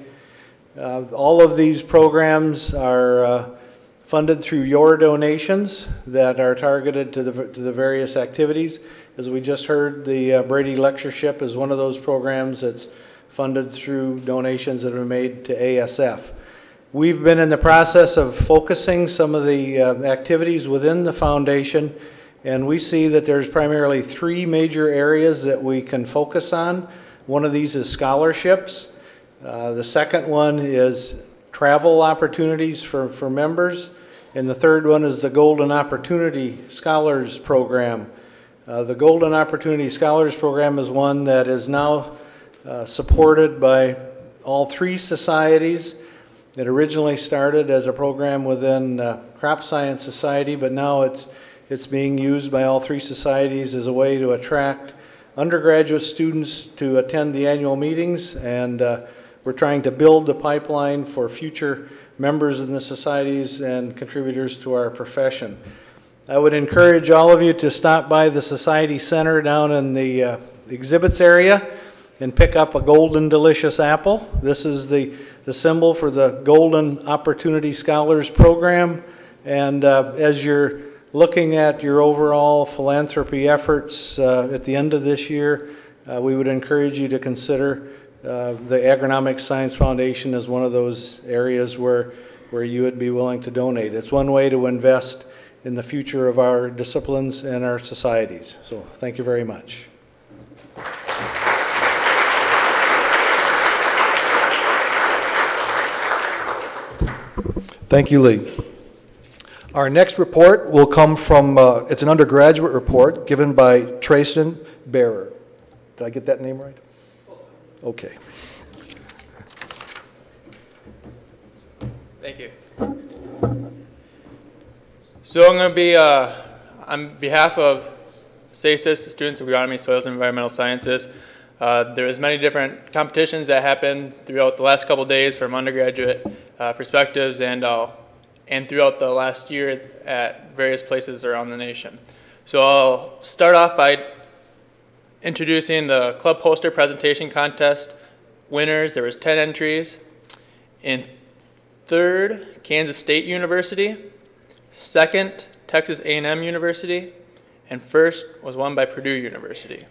All of these programs are funded through your donations that are targeted to the various activities. As we just heard, the Brady Lectureship is one of those programs that's funded through donations that are made to ASF. We've been in the process of focusing some of the activities within the foundation, and we see that there's primarily three major areas that we can focus on. One of these is scholarships. The second one is travel opportunities for members. And the third one is the Golden Opportunity Scholars Program. The Golden Opportunity Scholars Program is one that is now supported by all three societies. It originally started as a program within Crop Science Society, but now it's being used by all three societies as a way to attract undergraduate students to attend the annual meetings, and we're trying to build the pipeline for future members in the societies and contributors to our profession. I would encourage all of you to stop by the Society Center down in the exhibits area and pick up a Golden Delicious apple. This is the symbol for the Golden Opportunity Scholars Program, and as you're looking at your overall philanthropy efforts at the end of this year, we would encourage you to consider the Agronomic Science Foundation is one of those areas where you would be willing to donate. It's one way to invest in the future of our disciplines and our societies. So thank you very much. Thank you, Lee. Our next report will come from, it's an undergraduate report given by Trayson Bearer. Did I get that name right? Okay. Thank you. So I'm going to be, on behalf of SASIS, the Students of Agronomy, Soils, and Environmental Sciences, there's many different competitions that happened throughout the last couple days from undergraduate perspectives and throughout the last year at various places around the nation. So I'll start off by introducing the club poster presentation contest winners. There was 10 entries. In third, Kansas State University. Second, Texas A&M University. And first was won by Purdue University.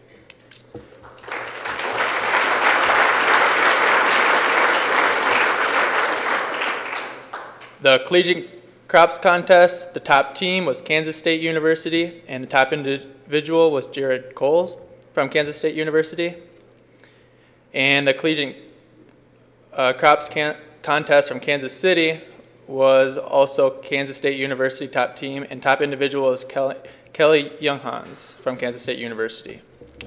The collegiate crops contest, the top team was Kansas State University, and the top individual was Jared Coles from Kansas State University. And the collegiate crops contest from Kansas City was also Kansas State University top team, and top individual was Kelly Younghans from Kansas State University.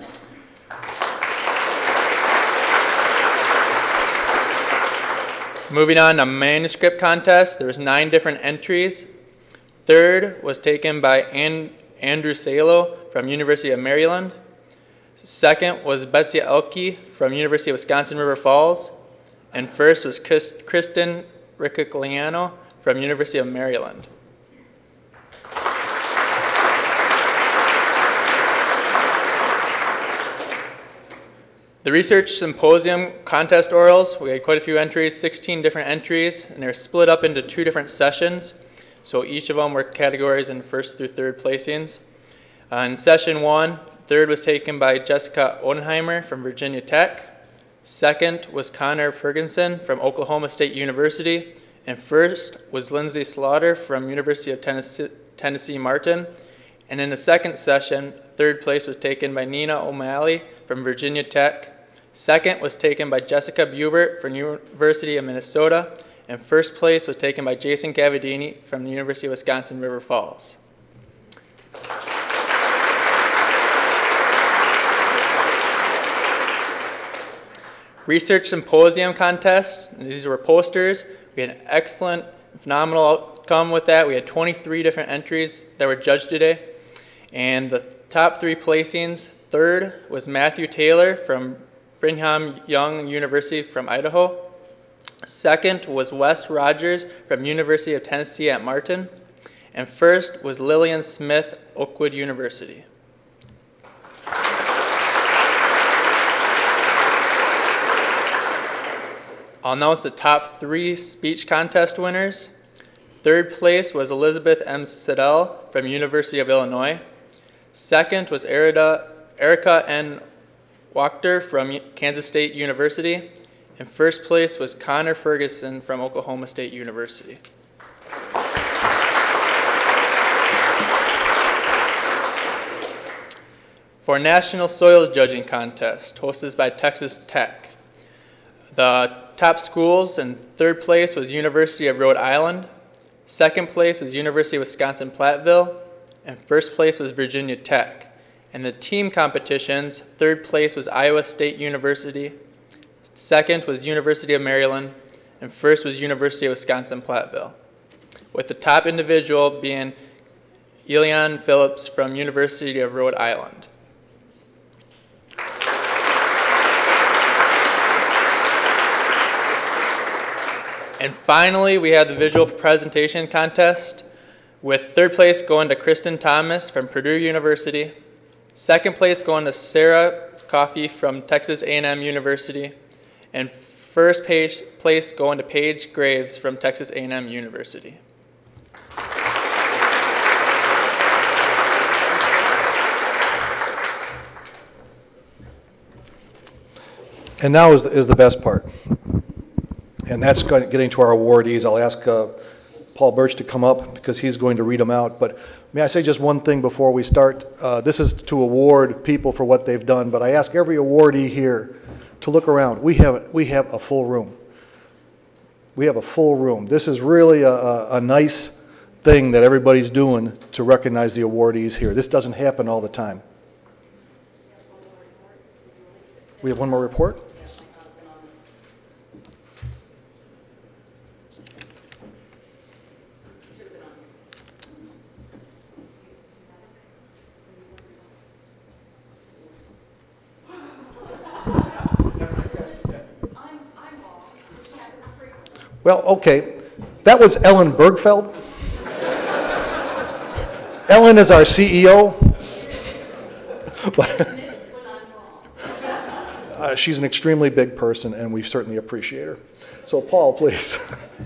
Moving on to manuscript contest, there was 9 different entries. Third was taken by Andrew Salo from University of Maryland. Second was Betsy Elke from University of Wisconsin River Falls. And first was Kristen Riccigliano from University of Maryland. The research symposium contest orals, we had quite a few entries, 16 different entries, and they're split up into 2 different sessions. So each of them were categories in first through third placings. In session 1, third was taken by Jessica Odenheimer from Virginia Tech. Second was Connor Ferguson from Oklahoma State University. And first was Lindsay Slaughter from University of Tennessee Martin. And in the second session, third place was taken by Nina O'Malley from Virginia Tech. Second was taken by Jessica Bubert from University of Minnesota. And first place was taken by Jason Cavadini from the University of Wisconsin River Falls. Research symposium contest. These were posters. We had an excellent, phenomenal outcome with that. We had 23 different entries that were judged today. And the top 3 placings, third was Matthew Taylor from Brigham Young University from Idaho. Second was Wes Rogers from University of Tennessee at Martin. And first was Lillian Smith, Oakwood University. I'll announce the top 3 speech contest winners. Third place was Elizabeth M. Siddell from University of Illinois. Second was Erica N. Wachter from Kansas State University. And first place was Connor Ferguson from Oklahoma State University. For National Soils Judging Contest, hosted by Texas Tech. The top schools in third place was University of Rhode Island. Second place was University of Wisconsin-Platteville. And first place was Virginia Tech. And the team competitions, third place was Iowa State University. Second was University of Maryland. And first was University of Wisconsin-Platteville. With the top individual being Elian Phillips from University of Rhode Island. And finally, we had the visual presentation contest, with third place going to Kristen Thomas from Purdue University, second place going to Sarah Coffey from Texas A&M University, and first place going to Paige Graves from Texas A&M University. And now is the best part. And that's getting to our awardees. I'll ask Paul Birch to come up because he's going to read them out. But may I say just one thing before we start? This is to award people for what they've done, but I ask every awardee here to look around. We have a full room. We have a full room. This is really a nice thing that everybody's doing to recognize the awardees here. This doesn't happen all the time. We have one more report? Well, okay, that was Ellen Bergfeld. Ellen is our CEO. She's an extremely big person, and we certainly appreciate her. So, Paul, please.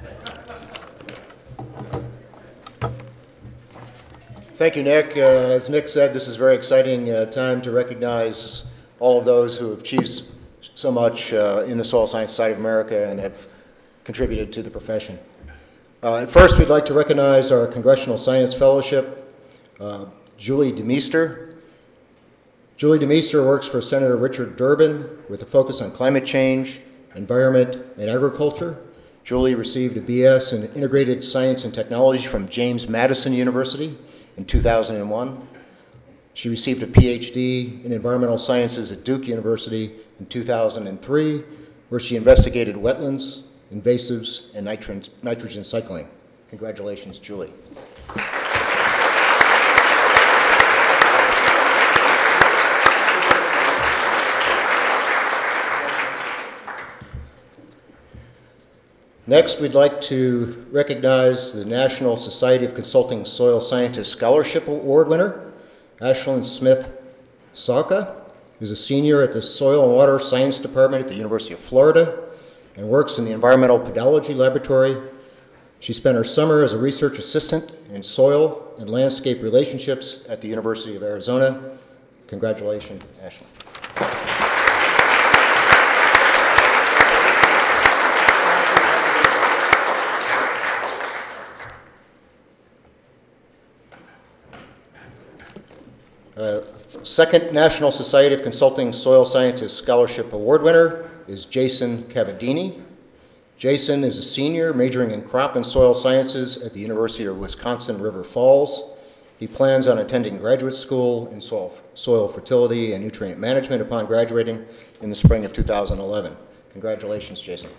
Thank you, Nick. As Nick said, this is a very exciting time to recognize all of those who have achieved so much in the soil science society of America and have contributed to the profession. First, we'd like to recognize our Congressional Science Fellowship, Julie DeMeester. Julie DeMeester works for Senator Richard Durbin with a focus on climate change, environment, and agriculture. Julie received a BS in Integrated Science and Technology from James Madison University in 2001. She received a PhD in Environmental Sciences at Duke University in 2003, where she investigated wetlands, invasives, and nitrogen cycling. Congratulations, Julie. Next, we'd like to recognize the National Society of Consulting Soil Scientists Scholarship Award winner, Ashlyn Smith Salka, who's a senior at the Soil and Water Science Department at the University of Florida and works in the Environmental Pedology Laboratory. She spent her summer as a research assistant in soil and landscape relationships at the University of Arizona. Congratulations, Ashlyn. Second National Society of Consulting Soil Scientists Scholarship Award winner is Jason Cavadini. Jason is a senior majoring in crop and soil sciences at the University of Wisconsin River Falls. He plans on attending graduate school in soil fertility and nutrient management upon graduating in the spring of 2011. Congratulations, Jason.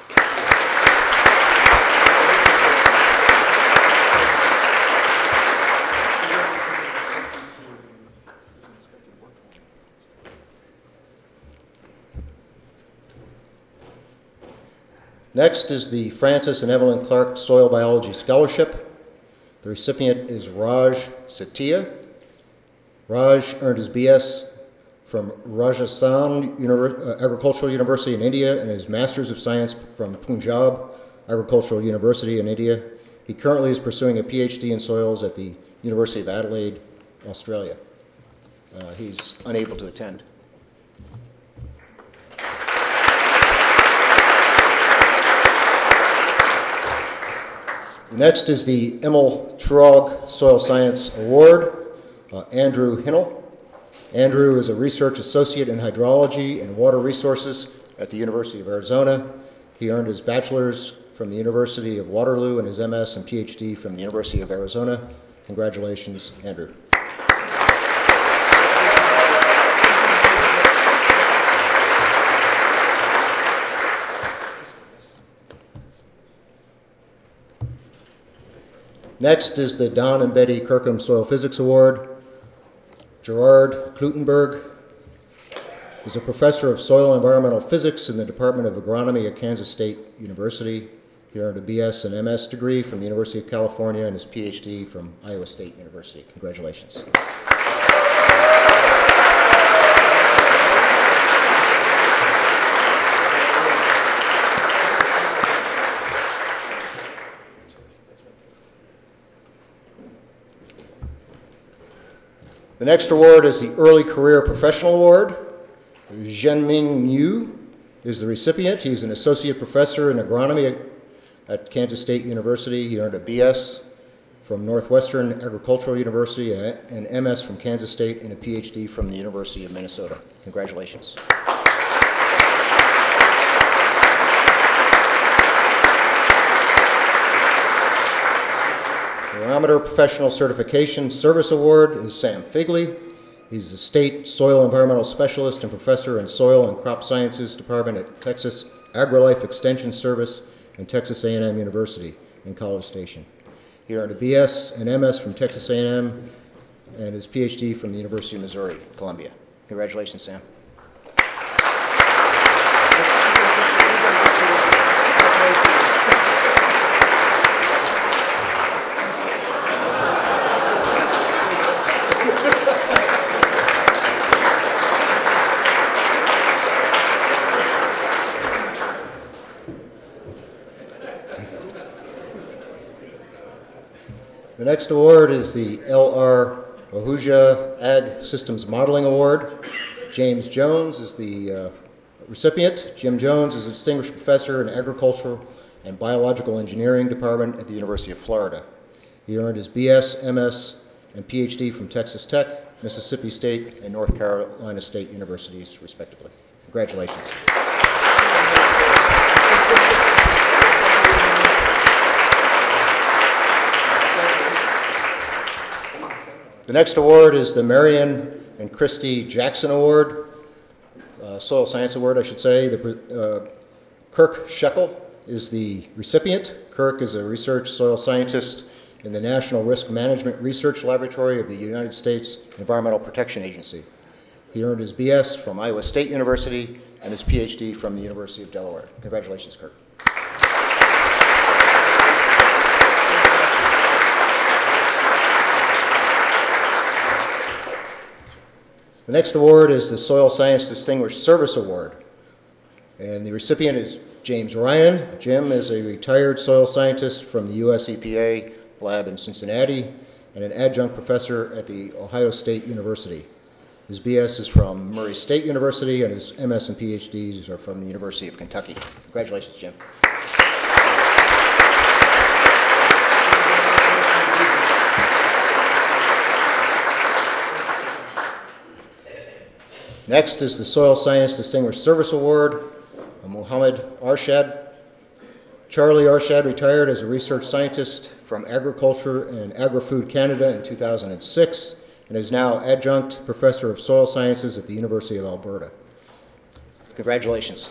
Next is the Francis and Evelyn Clark Soil Biology Scholarship. The recipient is Raj Setia. Raj earned his BS from Rajasthan Agricultural University in India and his Master's of Science from Punjab Agricultural University in India. He currently is pursuing a PhD in soils at the University of Adelaide, Australia. He's unable to attend. Next is the Emil Trog Soil Science Award, Andrew Hinnell. Andrew is a research associate in hydrology and water resources at the University of Arizona. He earned his bachelor's from the University of Waterloo and his MS and PhD from the University of Arizona. Congratulations, Andrew. Next is the Don and Betty Kirkham Soil Physics Award. Gerard Klutenberg is a professor of soil and environmental physics in the Department of Agronomy at Kansas State University. He earned a BS and MS degree from the University of California and his PhD from Iowa State University. Congratulations. The next award is the Early Career Professional Award. Zhenming Liu is the recipient. He's an associate professor in agronomy at Kansas State University. He earned a BS from Northwestern Agricultural University and an MS from Kansas State and a PhD from the University of Minnesota. Congratulations. Barometer Professional Certification Service Award is Sam Figley. He's a state soil environmental specialist and professor in soil and crop sciences department at Texas AgriLife Extension Service and Texas A&M University in College Station. He earned a BS and MS from Texas A&M and his PhD from the University of Missouri, Columbia. Congratulations, Sam. The next award is the L.R. Ahuja Ag Systems Modeling Award. James Jones is the recipient. Jim Jones is a distinguished professor in agricultural and biological engineering department at the University of Florida. He earned his BS, MS, and PhD from Texas Tech, Mississippi State, and North Carolina State Universities, respectively. Congratulations. The next award is the Marion and Christy Jackson Award, Soil Science Award, I should say. Kirk Shekel is the recipient. Kirk is a research soil scientist in the National Risk Management Research Laboratory of the United States Environmental Protection Agency. He earned his BS from Iowa State University and his PhD from the University of Delaware. Congratulations, Kirk. The next award is the Soil Science Distinguished Service Award, and the recipient is James Ryan. Jim is a retired soil scientist from the US EPA lab in Cincinnati and an adjunct professor at the Ohio State University. His BS is from Murray State University, and his MS and PhDs are from the University of Kentucky. Congratulations, Jim. Next is the Soil Science Distinguished Service Award, Muhammad Arshad. Charlie Arshad retired as a research scientist from Agriculture and Agri-Food Canada in 2006 and is now adjunct professor of soil sciences at the University of Alberta. Congratulations.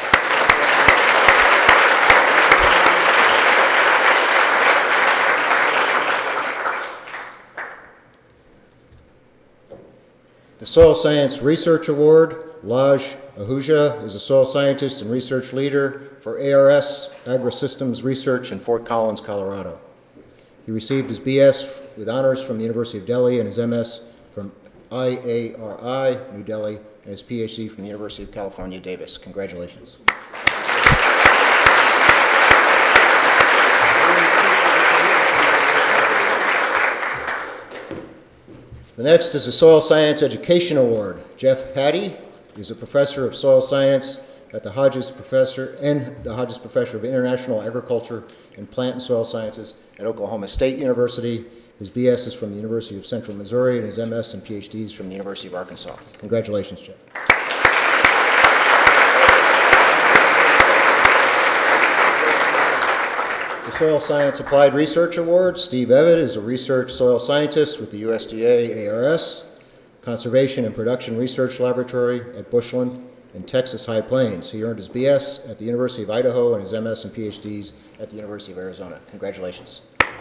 The Soil Science Research Award, Laj Ahuja is a soil scientist and research leader for ARS Agri-Systems Research in Fort Collins, Colorado. He received his BS with honors from the University of Delhi and his MS from IARI, New Delhi, and his PhD from the University of California, Davis. Congratulations. The next is the Soil Science Education Award. Jeff Hattie is a professor of soil science at the Hodges Professor of International Agriculture and Plant and Soil Sciences at Oklahoma State University. His BS is from the University of Central Missouri, and his MS and PhDs from the University of Arkansas. Congratulations, Jeff. The Soil Science Applied Research Award, Steve Evatt is a research soil scientist with the USDA ARS Conservation and Production Research Laboratory at Bushland in Texas High Plains. He earned his BS at the University of Idaho and his MS and PhDs at the University of Arizona. Congratulations.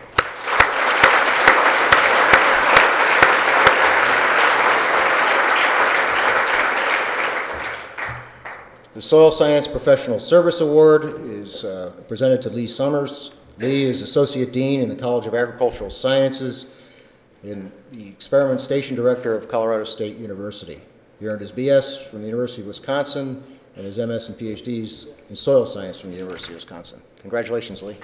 The Soil Science Professional Service Award is presented to Lee Summers. Lee is Associate Dean in the College of Agricultural Sciences and the Experimentation Director of Colorado State University. He earned his BS from the University of Wisconsin and his MS and PhDs in Soil Science from the University of Wisconsin. Congratulations, Lee.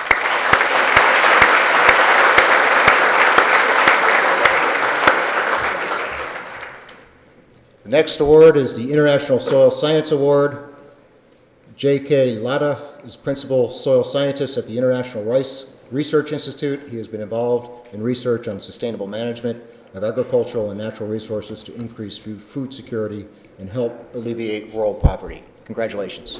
The next award is the International Soil Science Award. J.K. Latta is Principal Soil Scientist at the International Rice Research Institute. He has been involved in research on sustainable management of agricultural and natural resources to increase food security and help alleviate rural poverty. Congratulations.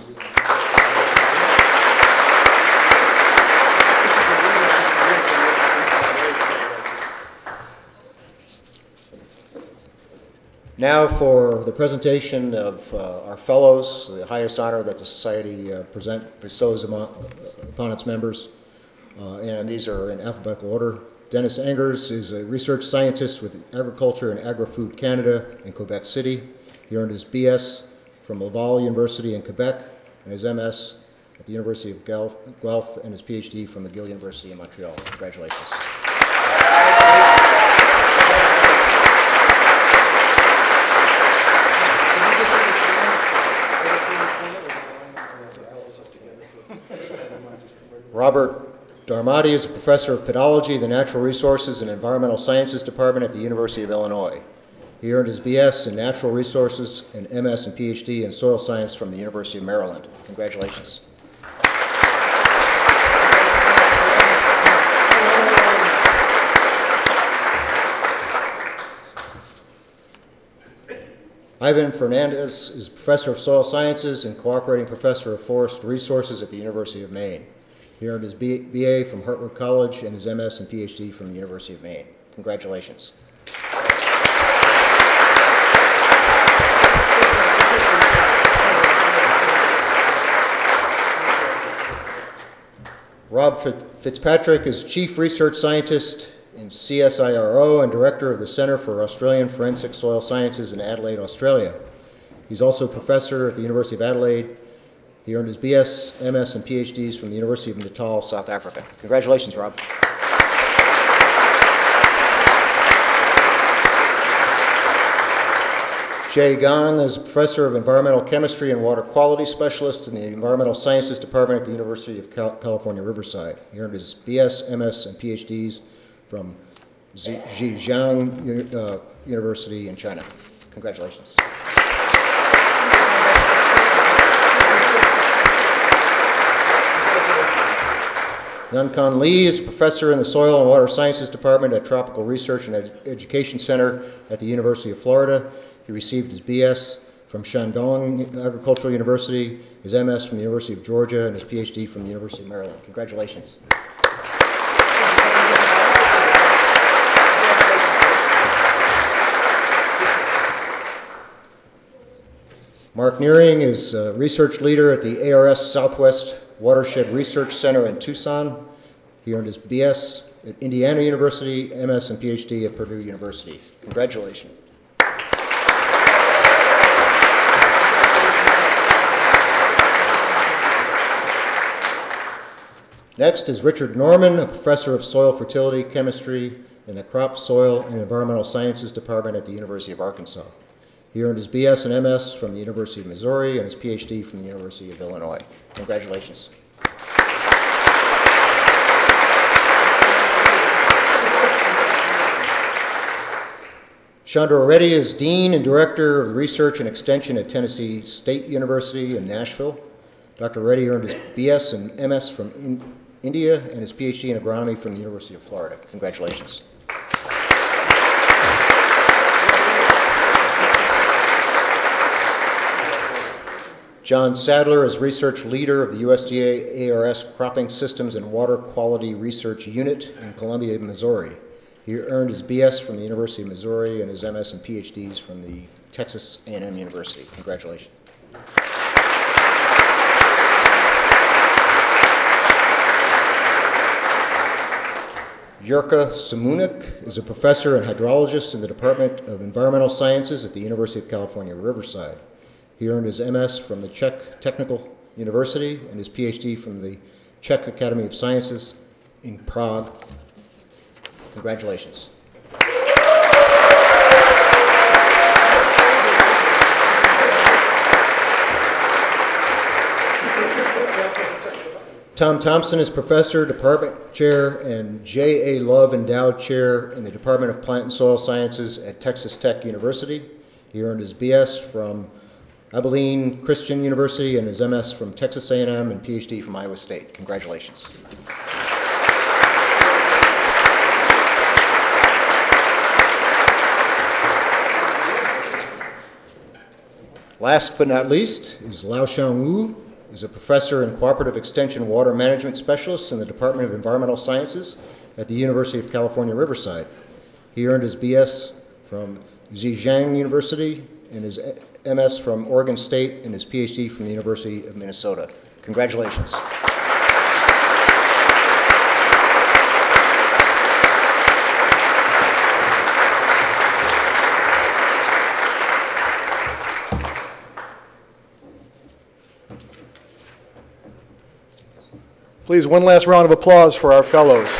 Now for the presentation of our fellows, the highest honor that the Society bestows upon its members. And these are in alphabetical order. Dennis Engers is a research scientist with Agriculture and Agri-Food Canada in Quebec City. He earned his BS from Laval University in Quebec and his MS at the University of Guelph and his PhD from McGill University in Montreal. Congratulations. Robert Darmati is a professor of pedology, the Natural Resources and Environmental Sciences Department at the University of Illinois. He earned his BS in Natural Resources and MS and PhD in Soil Science from the University of Maryland. Congratulations. Ivan Fernandez is Professor of Soil Sciences and Cooperating Professor of Forest Resources at the University of Maine. He earned his BA from Hartwood College and his MS and PhD from the University of Maine. Congratulations. Rob Fitzpatrick is Chief Research Scientist in CSIRO and Director of the Center for Australian Forensic Soil Sciences in Adelaide, Australia. He's also Professor at the University of Adelaide. He earned his BS, MS, and PhDs from the University of Natal, South Africa. Congratulations, Rob. Jay Gong is Professor of Environmental Chemistry and Water Quality Specialist in the Environmental Sciences Department at the University of California, Riverside. He earned his BS, MS, and PhDs from Zhejiang University in China. Congratulations. Yunkan Lee is a professor in the Soil and Water Sciences Department at Tropical Research and Education Center at the University of Florida. He received his BS from Shandong Agricultural University, his MS from the University of Georgia, and his PhD from the University of Maryland. Congratulations. Mark Nearing is a research leader at the ARS Southwest Watershed Research Center in Tucson. He earned his BS at Indiana University, MS, and PhD at Purdue University. Congratulations. Next is Richard Norman, a professor of soil fertility chemistry in the Crop, Soil, and Environmental Sciences Department at the University of Arkansas. He earned his BS and MS from the University of Missouri and his PhD from the University of Illinois. Congratulations. Chandra Reddy is Dean and Director of Research and Extension at Tennessee State University in Nashville. Dr. Reddy earned his BS and MS from India and his PhD in Agronomy from the University of Florida. Congratulations. John Sadler is Research Leader of the USDA ARS Cropping Systems and Water Quality Research Unit in Columbia, Missouri. He earned his BS from the University of Missouri and his MS and PhDs from the Texas A&M University. Congratulations. Jurka Simunik is a professor and hydrologist in the Department of Environmental Sciences at the University of California, Riverside. He earned his MS from the Czech Technical University and his PhD from the Czech Academy of Sciences in Prague. Congratulations. Tom Thompson is Professor, Department Chair, and J.A. Love Endowed Chair in the Department of Plant and Soil Sciences at Texas Tech University. He earned his BS from Abilene Christian University and his MS from Texas A&M and PhD from Iowa State. Congratulations. Last but not least is Laoxiang Wu, who's a professor and cooperative extension water management specialist in the Department of Environmental Sciences at the University of California, Riverside. He earned his BS from Zhejiang University and his MS from Oregon State and his PhD from the University of Minnesota. Congratulations. Please, one last round of applause for our fellows.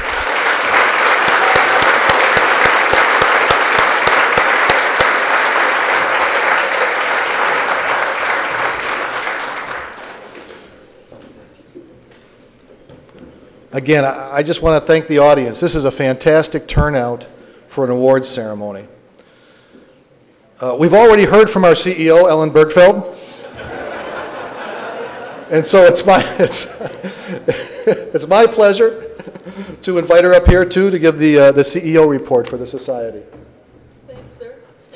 Again, I just want to thank the audience. This is a fantastic turnout for an awards ceremony. We've already heard from our CEO, Ellen Bergfeld. And so it's my pleasure to invite her up here, too, to give the CEO report for the Society. Thanks, sir.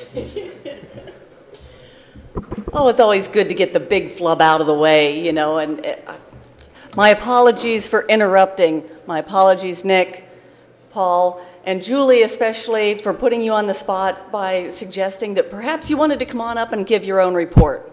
Oh, it's always good to get the big flub out of the way, you know, and my apologies for interrupting. My apologies, Nick, Paul, and Julie especially for putting you on the spot by suggesting that perhaps you wanted to come on up and give your own report.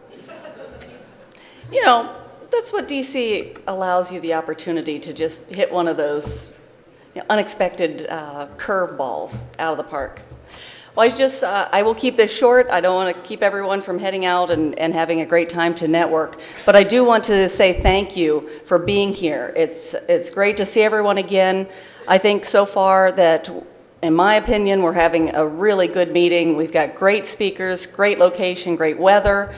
You know, that's what DC allows you the opportunity to just hit one of those unexpected curveballs out of the park. Well, I will keep this short. I don't want to keep everyone from heading out and having a great time to network. But I do want to say thank you for being here. It's great to see everyone again. I think so far that, in my opinion, we're having a really good meeting. We've got great speakers, great location, great weather.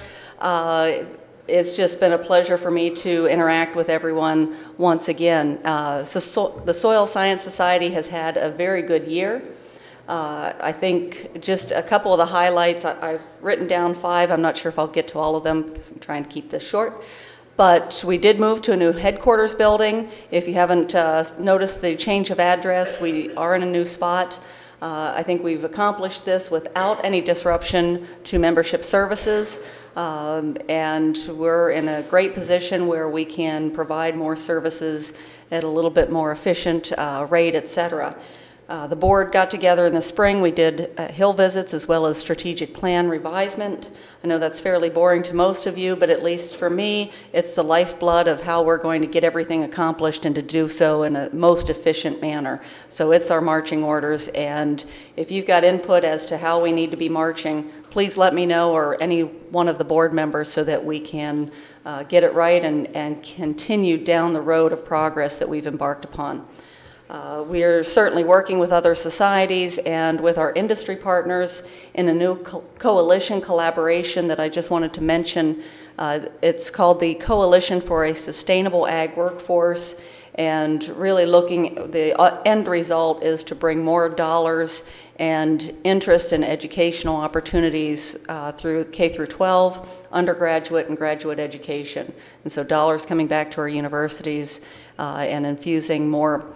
It's just been a pleasure for me to interact with everyone once again. So the Soil Science Society has had a very good year. I think just a couple of the highlights, I've written down 5. I'm not sure if I'll get to all of them because I'm trying to keep this short. But we did move to a new headquarters building. If you haven't noticed the change of address, we are in a new spot. I think we've accomplished this without any disruption to membership services. And we're in a great position where we can provide more services at a little bit more efficient rate, et cetera. The board got together in the spring. We did hill visits as well as strategic plan revisement. I know that's fairly boring to most of you, but at least for me, it's the lifeblood of how we're going to get everything accomplished and to do so in a most efficient manner. So it's our marching orders, and if you've got input as to how we need to be marching, please let me know or any one of the board members so that we can get it right and continue down the road of progress that we've embarked upon. We are certainly working with other societies and with our industry partners in a new coalition collaboration that I just wanted to mention. It's called the Coalition for a Sustainable Ag Workforce, and really the end result is to bring more dollars and interest in educational opportunities through K through 12, undergraduate and graduate education. And so dollars coming back to our universities and infusing more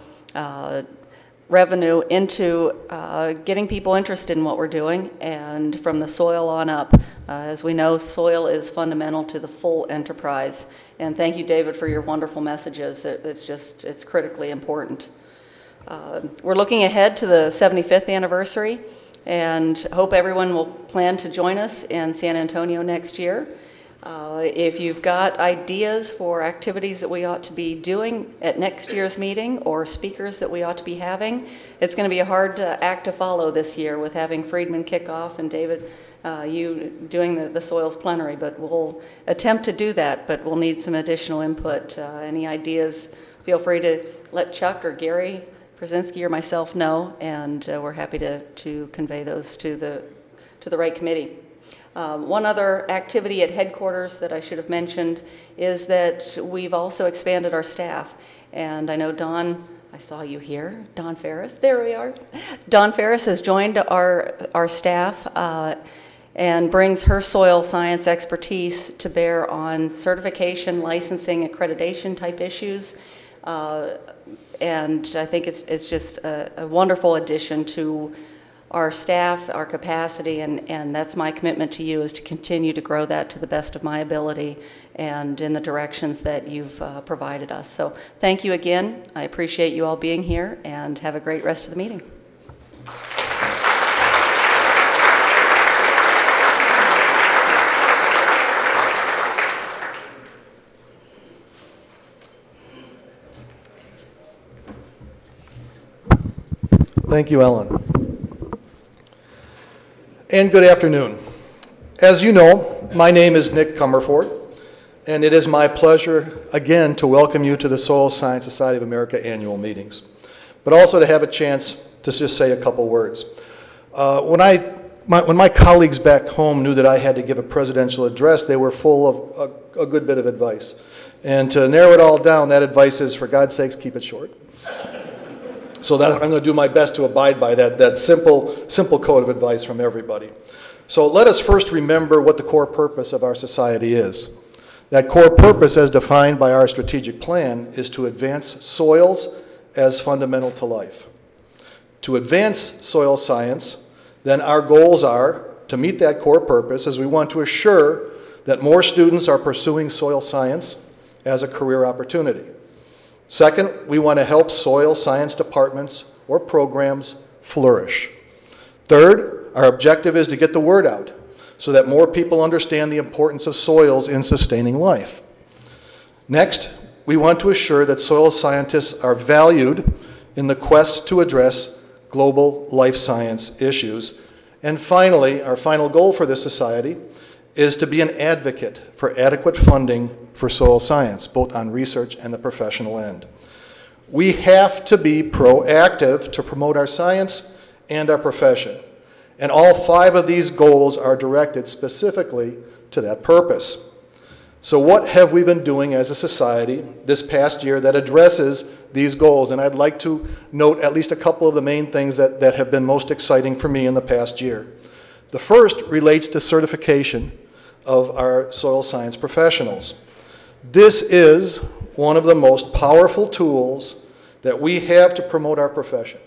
revenue into getting people interested in what we're doing, and from the soil on up. As we know, soil is fundamental to the full enterprise. And thank you, David, for your wonderful messages. It's critically important. We're looking ahead to the 75th anniversary, and hope everyone will plan to join us in San Antonio next year. If you've got ideas for activities that we ought to be doing at next year's meeting or speakers that we ought to be having, it's going to be a hard act to follow this year with having Friedman kick off and David, you doing the soils plenary, but we'll attempt to do that, but we'll need some additional input. Any ideas, feel free to let Chuck or Gary Brzezinski or myself know, and we're happy to convey those to the right committee. One other activity at headquarters that I should have mentioned is that we've also expanded our staff. And I know Don, I saw you here, Don Ferris, there we are. Don Ferris has joined our staff and brings her soil science expertise to bear on certification, licensing, accreditation type issues. And I think it's just a wonderful addition to our staff, our capacity, and that's my commitment to you, is to continue to grow that to the best of my ability and in the directions that you've provided us. So thank you again. I appreciate you all being here, and have a great rest of the meeting. Thank you, Ellen. And good afternoon. As you know, my name is Nick Comerford, and it is my pleasure again to welcome you to the Soil Science Society of America annual meetings, but also to have a chance to just say a couple words. When my colleagues back home knew that I had to give a presidential address, they were full of a good bit of advice. And to narrow it all down, that advice is, for God's sakes, keep it short. So that I'm going to do my best to abide by that simple code of advice from everybody. So let us first remember what the core purpose of our society is. That core purpose, as defined by our strategic plan, is to advance soils as fundamental to life. To advance soil science, then our goals are to meet that core purpose as we want to assure that more students are pursuing soil science as a career opportunity. Second, we want to help soil science departments or programs flourish. Third, our objective is to get the word out so that more people understand the importance of soils in sustaining life. Next, we want to assure that soil scientists are valued in the quest to address global life science issues. And finally, our final goal for this society is to be an advocate for adequate funding for soil science, both on research and the professional end. We have to be proactive to promote our science and our profession. And all 5 of these goals are directed specifically to that purpose. So what have we been doing as a society this past year that addresses these goals? And I'd like to note at least a couple of the main things that have been most exciting for me in the past year. The first relates to certification of our soil science professionals. This is one of the most powerful tools that we have to promote our profession.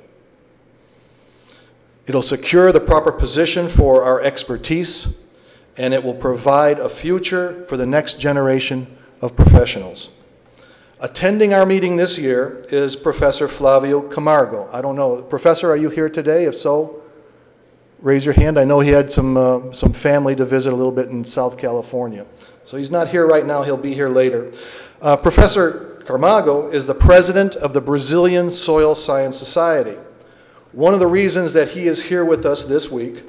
It'll secure the proper position for our expertise, and it will provide a future for the next generation of professionals. Attending our meeting this year is Professor Flavio Camargo. I don't know, Professor, are you here today? If so, raise your hand. I know he had some family to visit a little bit in South California. So he's not here right now, he'll be here later. Professor Camargo is the president of the Brazilian Soil Science Society. One of the reasons that he is here with us this week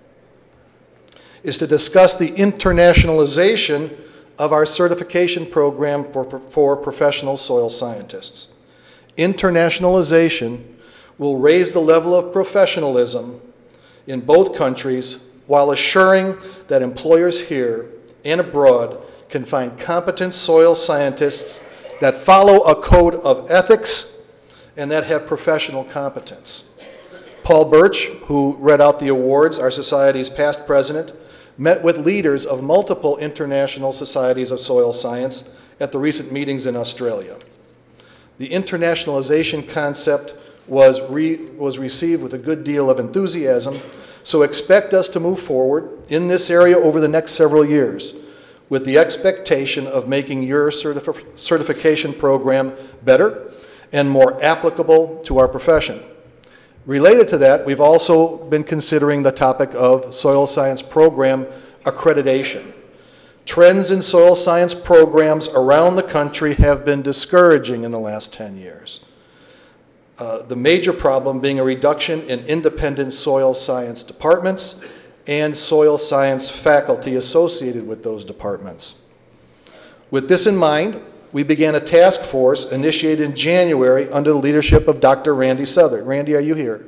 is to discuss the internationalization of our certification program for professional soil scientists. Internationalization will raise the level of professionalism in both countries while assuring that employers here and abroad can find competent soil scientists that follow a code of ethics and that have professional competence. Paul Birch, who read out the awards, our society's past president, met with leaders of multiple international societies of soil science at the recent meetings in Australia. The internationalization concept was received with a good deal of enthusiasm, so expect us to move forward in this area over the next several years with the expectation of making your certification program better and more applicable to our profession. Related to that, we've also been considering the topic of soil science program accreditation. Trends in soil science programs around the country have been discouraging in the last 10 years. The major problem being a reduction in independent soil science departments and soil science faculty associated with those departments. With this in mind, we began a task force initiated in January under the leadership of Dr. Randy Southard. Randy, are you here?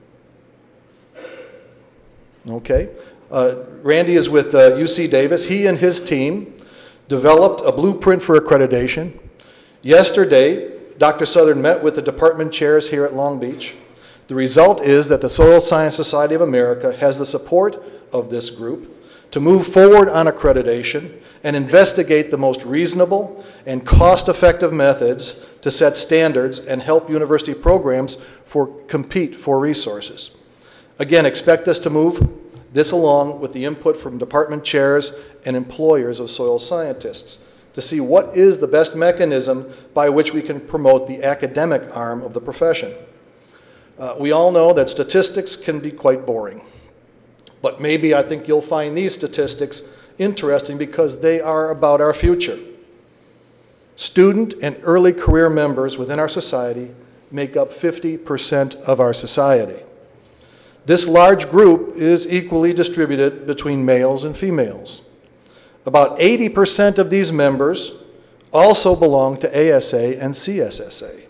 Okay. Randy is with UC Davis. He and his team developed a blueprint for accreditation. Yesterday, Dr. Southard met with the department chairs here at Long Beach. The result is that the Soil Science Society of America has the support of this group to move forward on accreditation and investigate the most reasonable and cost-effective methods to set standards and help university programs compete for resources. Again, expect us to move this along with the input from department chairs and employers of soil scientists to see what is the best mechanism by which we can promote the academic arm of the profession. We all know that statistics can be quite boring, but maybe I think you'll find these statistics interesting because they are about our future. Student and early career members within our society make up 50% of our society. This large group is equally distributed between males and females. About 80% of these members also belong to ASA and CSSA.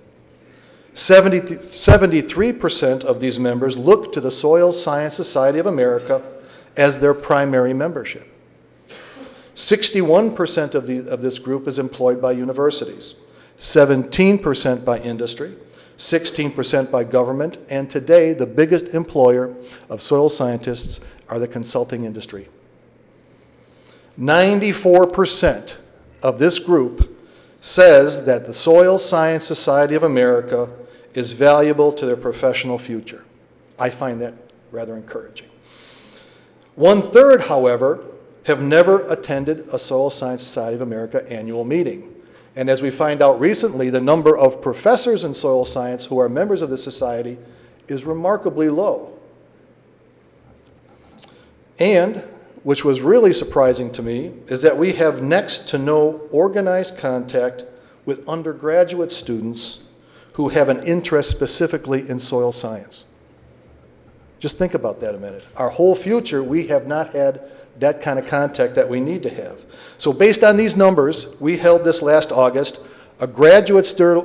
73% of these members look to the Soil Science Society of America as their primary membership. 61% of this group is employed by universities, 17% by industry, 16% by government, and today the biggest employer of soil scientists are the consulting industry. 94% of this group says that the Soil Science Society of America is valuable to their professional future. I find that rather encouraging. 1/3, however, have never attended a Soil Science Society of America annual meeting. And as we find out recently, the number of professors in soil science who are members of the society is remarkably low. And, which was really surprising to me, is that we have next to no organized contact with undergraduate students who have an interest specifically in soil science. Just think about that a minute. Our whole future, we have not had that kind of contact that we need to have. So based on these numbers, we held this last August a graduate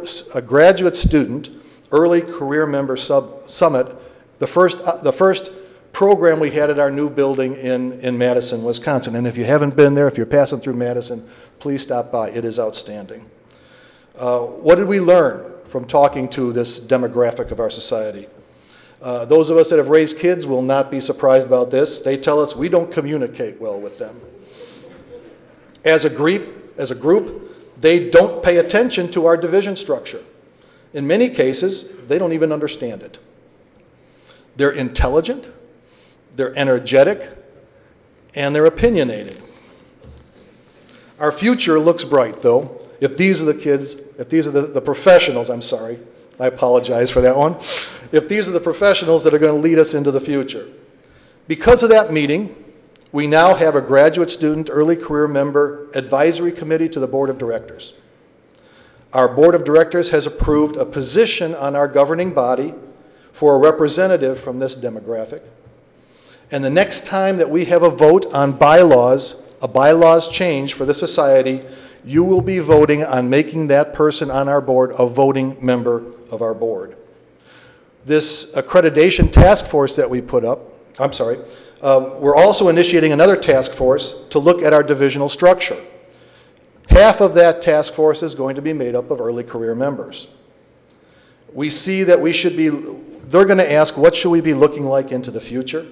student early career member summit, the first program we had at our new building in Madison, Wisconsin. And if you haven't been there, if you're passing through Madison, please stop by. It is outstanding. What did we learn from talking to this demographic of our society? Those of us that have raised kids will not be surprised about this. They tell us we don't communicate well with them. As a group, they don't pay attention to our division structure. In many cases, they don't even understand it. They're intelligent, they're energetic, and they're opinionated. Our future looks bright, though, if these are the professionals, I apologize for that one. If these are the professionals that are going to lead us into the future. Because of that meeting, we now have a graduate student early career member advisory committee to the board of directors. Our board of directors has approved a position on our governing body for a representative from this demographic. And the next time that we have a vote on bylaws, a bylaws change for the society, you will be voting on making that person on our board a voting member of our board. This accreditation task force that we put up, we're also initiating another task force to look at our divisional structure. Half of that task force is going to be made up of early career members. We see that they're going to ask, what should we be looking like into the future?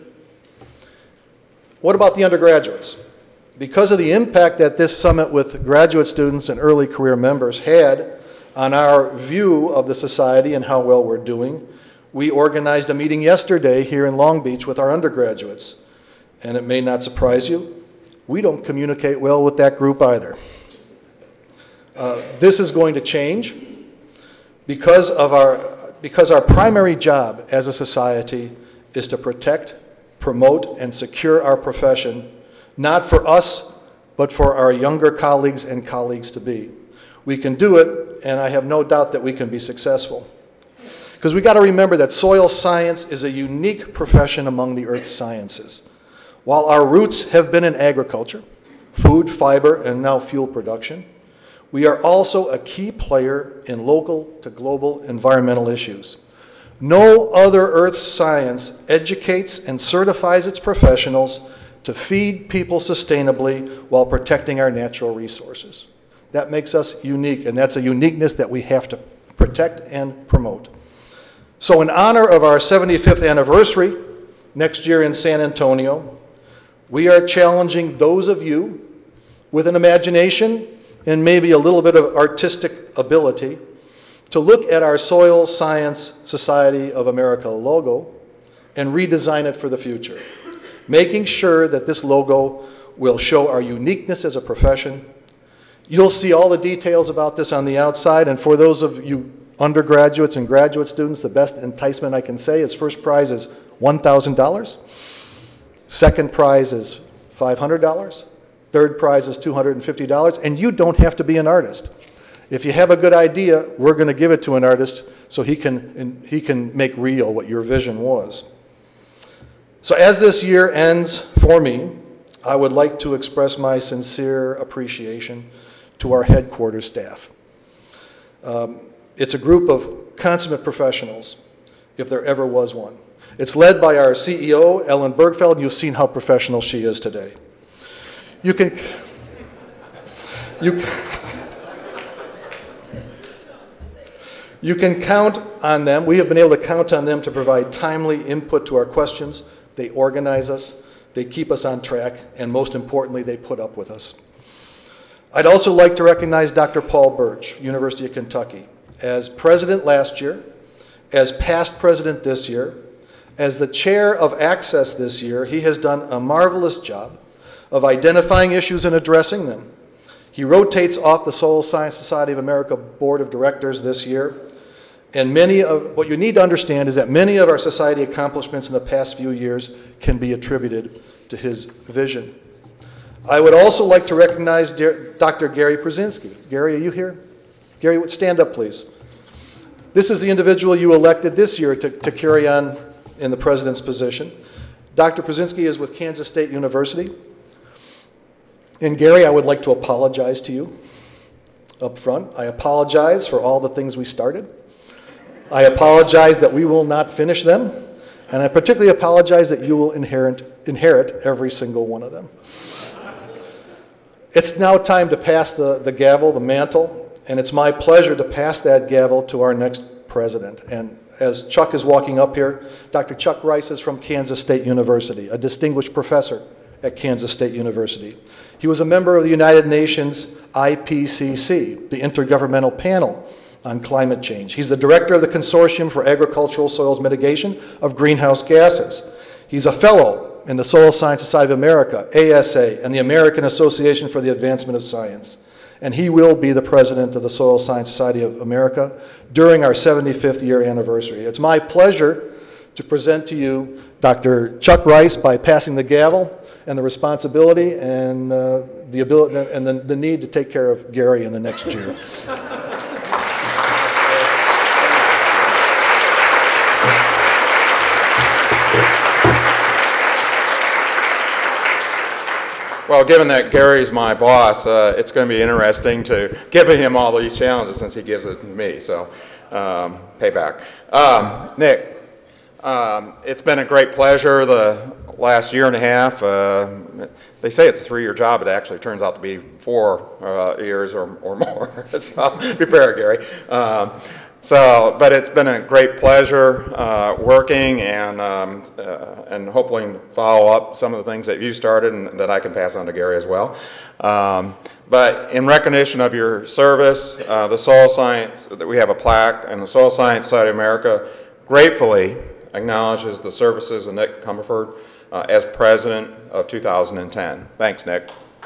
What about the undergraduates? Because of the impact that this summit with graduate students and early career members had on our view of the society and how well we're doing, we organized a meeting yesterday here in Long Beach with our undergraduates. And it may not surprise you, we don't communicate well with that group either. This is going to change because our primary job as a society is to protect, promote, and secure our profession, not for us, but for our younger colleagues and colleagues-to-be. We can do it, and I have no doubt that we can be successful. Because we've got to remember that soil science is a unique profession among the earth sciences. While our roots have been in agriculture, food, fiber, and now fuel production, we are also a key player in local to global environmental issues. No other earth science educates and certifies its professionals to feed people sustainably while protecting our natural resources. That makes us unique, and that's a uniqueness that we have to protect and promote. So in honor of our 75th anniversary next year in San Antonio, we are challenging those of you with an imagination and maybe a little bit of artistic ability to look at our Soil Science Society of America logo and redesign it for the future, making sure that this logo will show our uniqueness as a profession. You'll see all the details about this on the outside, and for those of you undergraduates and graduate students, the best enticement I can say is first prize is $1,000, second prize is $500, third prize is $250, and you don't have to be an artist. If you have a good idea, we're going to give it to an artist so he can make real what your vision was. So as this year ends for me, I would like to express my sincere appreciation to our headquarters staff. It's a group of consummate professionals, if there ever was one. It's led by our CEO, Ellen Bergfeld. You've seen how professional she is today. You can You can count on them. We have been able to count on them to provide timely input to our questions. They organize us, they keep us on track, and most importantly, they put up with us. I'd also like to recognize Dr. Paul Birch, University of Kentucky. As president last year, as past president this year, as the chair of Access this year, he has done a marvelous job of identifying issues and addressing them. He rotates off the Soil Science Society of America Board of Directors this year. And what you need to understand is that many of our society accomplishments in the past few years can be attributed to his vision. I would also like to recognize Dr. Gary Przinski. Gary, are you here? Gary, stand up, please. This is the individual you elected this year to carry on in the president's position. Dr. Przinski is with Kansas State University. And Gary, I would like to apologize to you up front. I apologize for all the things we started. I apologize that we will not finish them. And I particularly apologize that you will inherit every single one of them. It's now time to pass the gavel, the mantle, and it's my pleasure to pass that gavel to our next president. And as Chuck is walking up here, Dr. Chuck Rice is from Kansas State University, a distinguished professor at Kansas State University. He was a member of the United Nations IPCC, the Intergovernmental Panel on Climate Change. He's the director of the Consortium for Agricultural Soils Mitigation of Greenhouse Gases. He's a fellow in the Soil Science Society of America, ASA, and the American Association for the Advancement of Science. And he will be the president of the Soil Science Society of America during our 75th year anniversary. It's my pleasure to present to you Dr. Chuck Rice by passing the gavel and the responsibility and the ability and the need to take care of Gary in the next year. Well, given that Gary's my boss, it's going to be interesting to give him all these challenges since he gives it to me, so payback. Nick, it's been a great pleasure the last year and a half. They say it's a 3-year job, but it actually turns out to be 4 years or more, so prepare, Gary. But it's been a great pleasure working and hopefully follow up some of the things that you started and that I can pass on to Gary as well. But in recognition of your service, the Soil Science, that we have a plaque, and the Soil Science Society of America gratefully acknowledges the services of Nick Comerford as president of 2010. Thanks, Nick.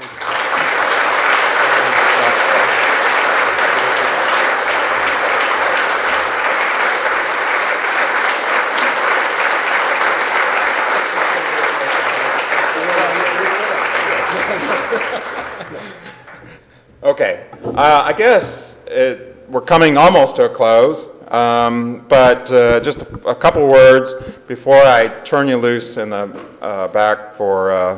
Okay, I guess we're coming almost to a close, but just a couple words before I turn you loose in the back for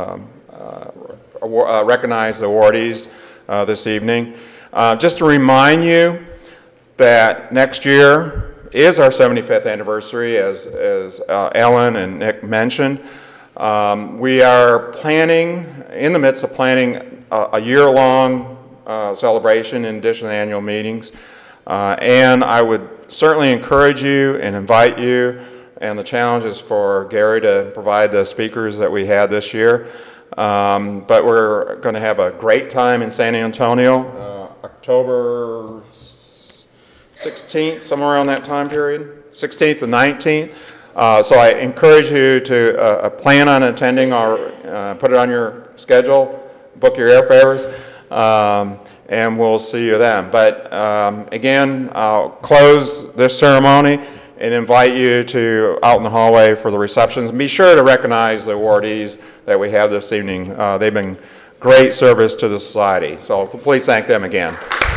recognize the awardees this evening. Just to remind you that next year is our 75th anniversary, as Ellen and Nick mentioned. We are in the midst of planning a year-long celebration in addition to the annual meetings. And I would certainly encourage you and invite you, and the challenge is for Gary to provide the speakers that we had this year. But we're going to have a great time in San Antonio, October 16th, somewhere around that time period, 16th and 19th. So I encourage you to plan on attending or put it on your schedule, book your airfares, and we'll see you then. But again, I'll close this ceremony and invite you to out in the hallway for the receptions. And be sure to recognize the awardees that we have this evening. They've been great service to the society. So please thank them again.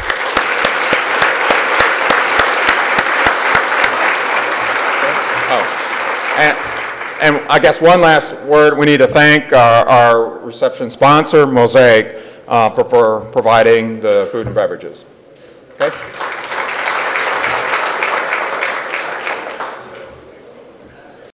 And I guess one last word, we need to thank our reception sponsor, Mosaic, for providing the food and beverages. Okay?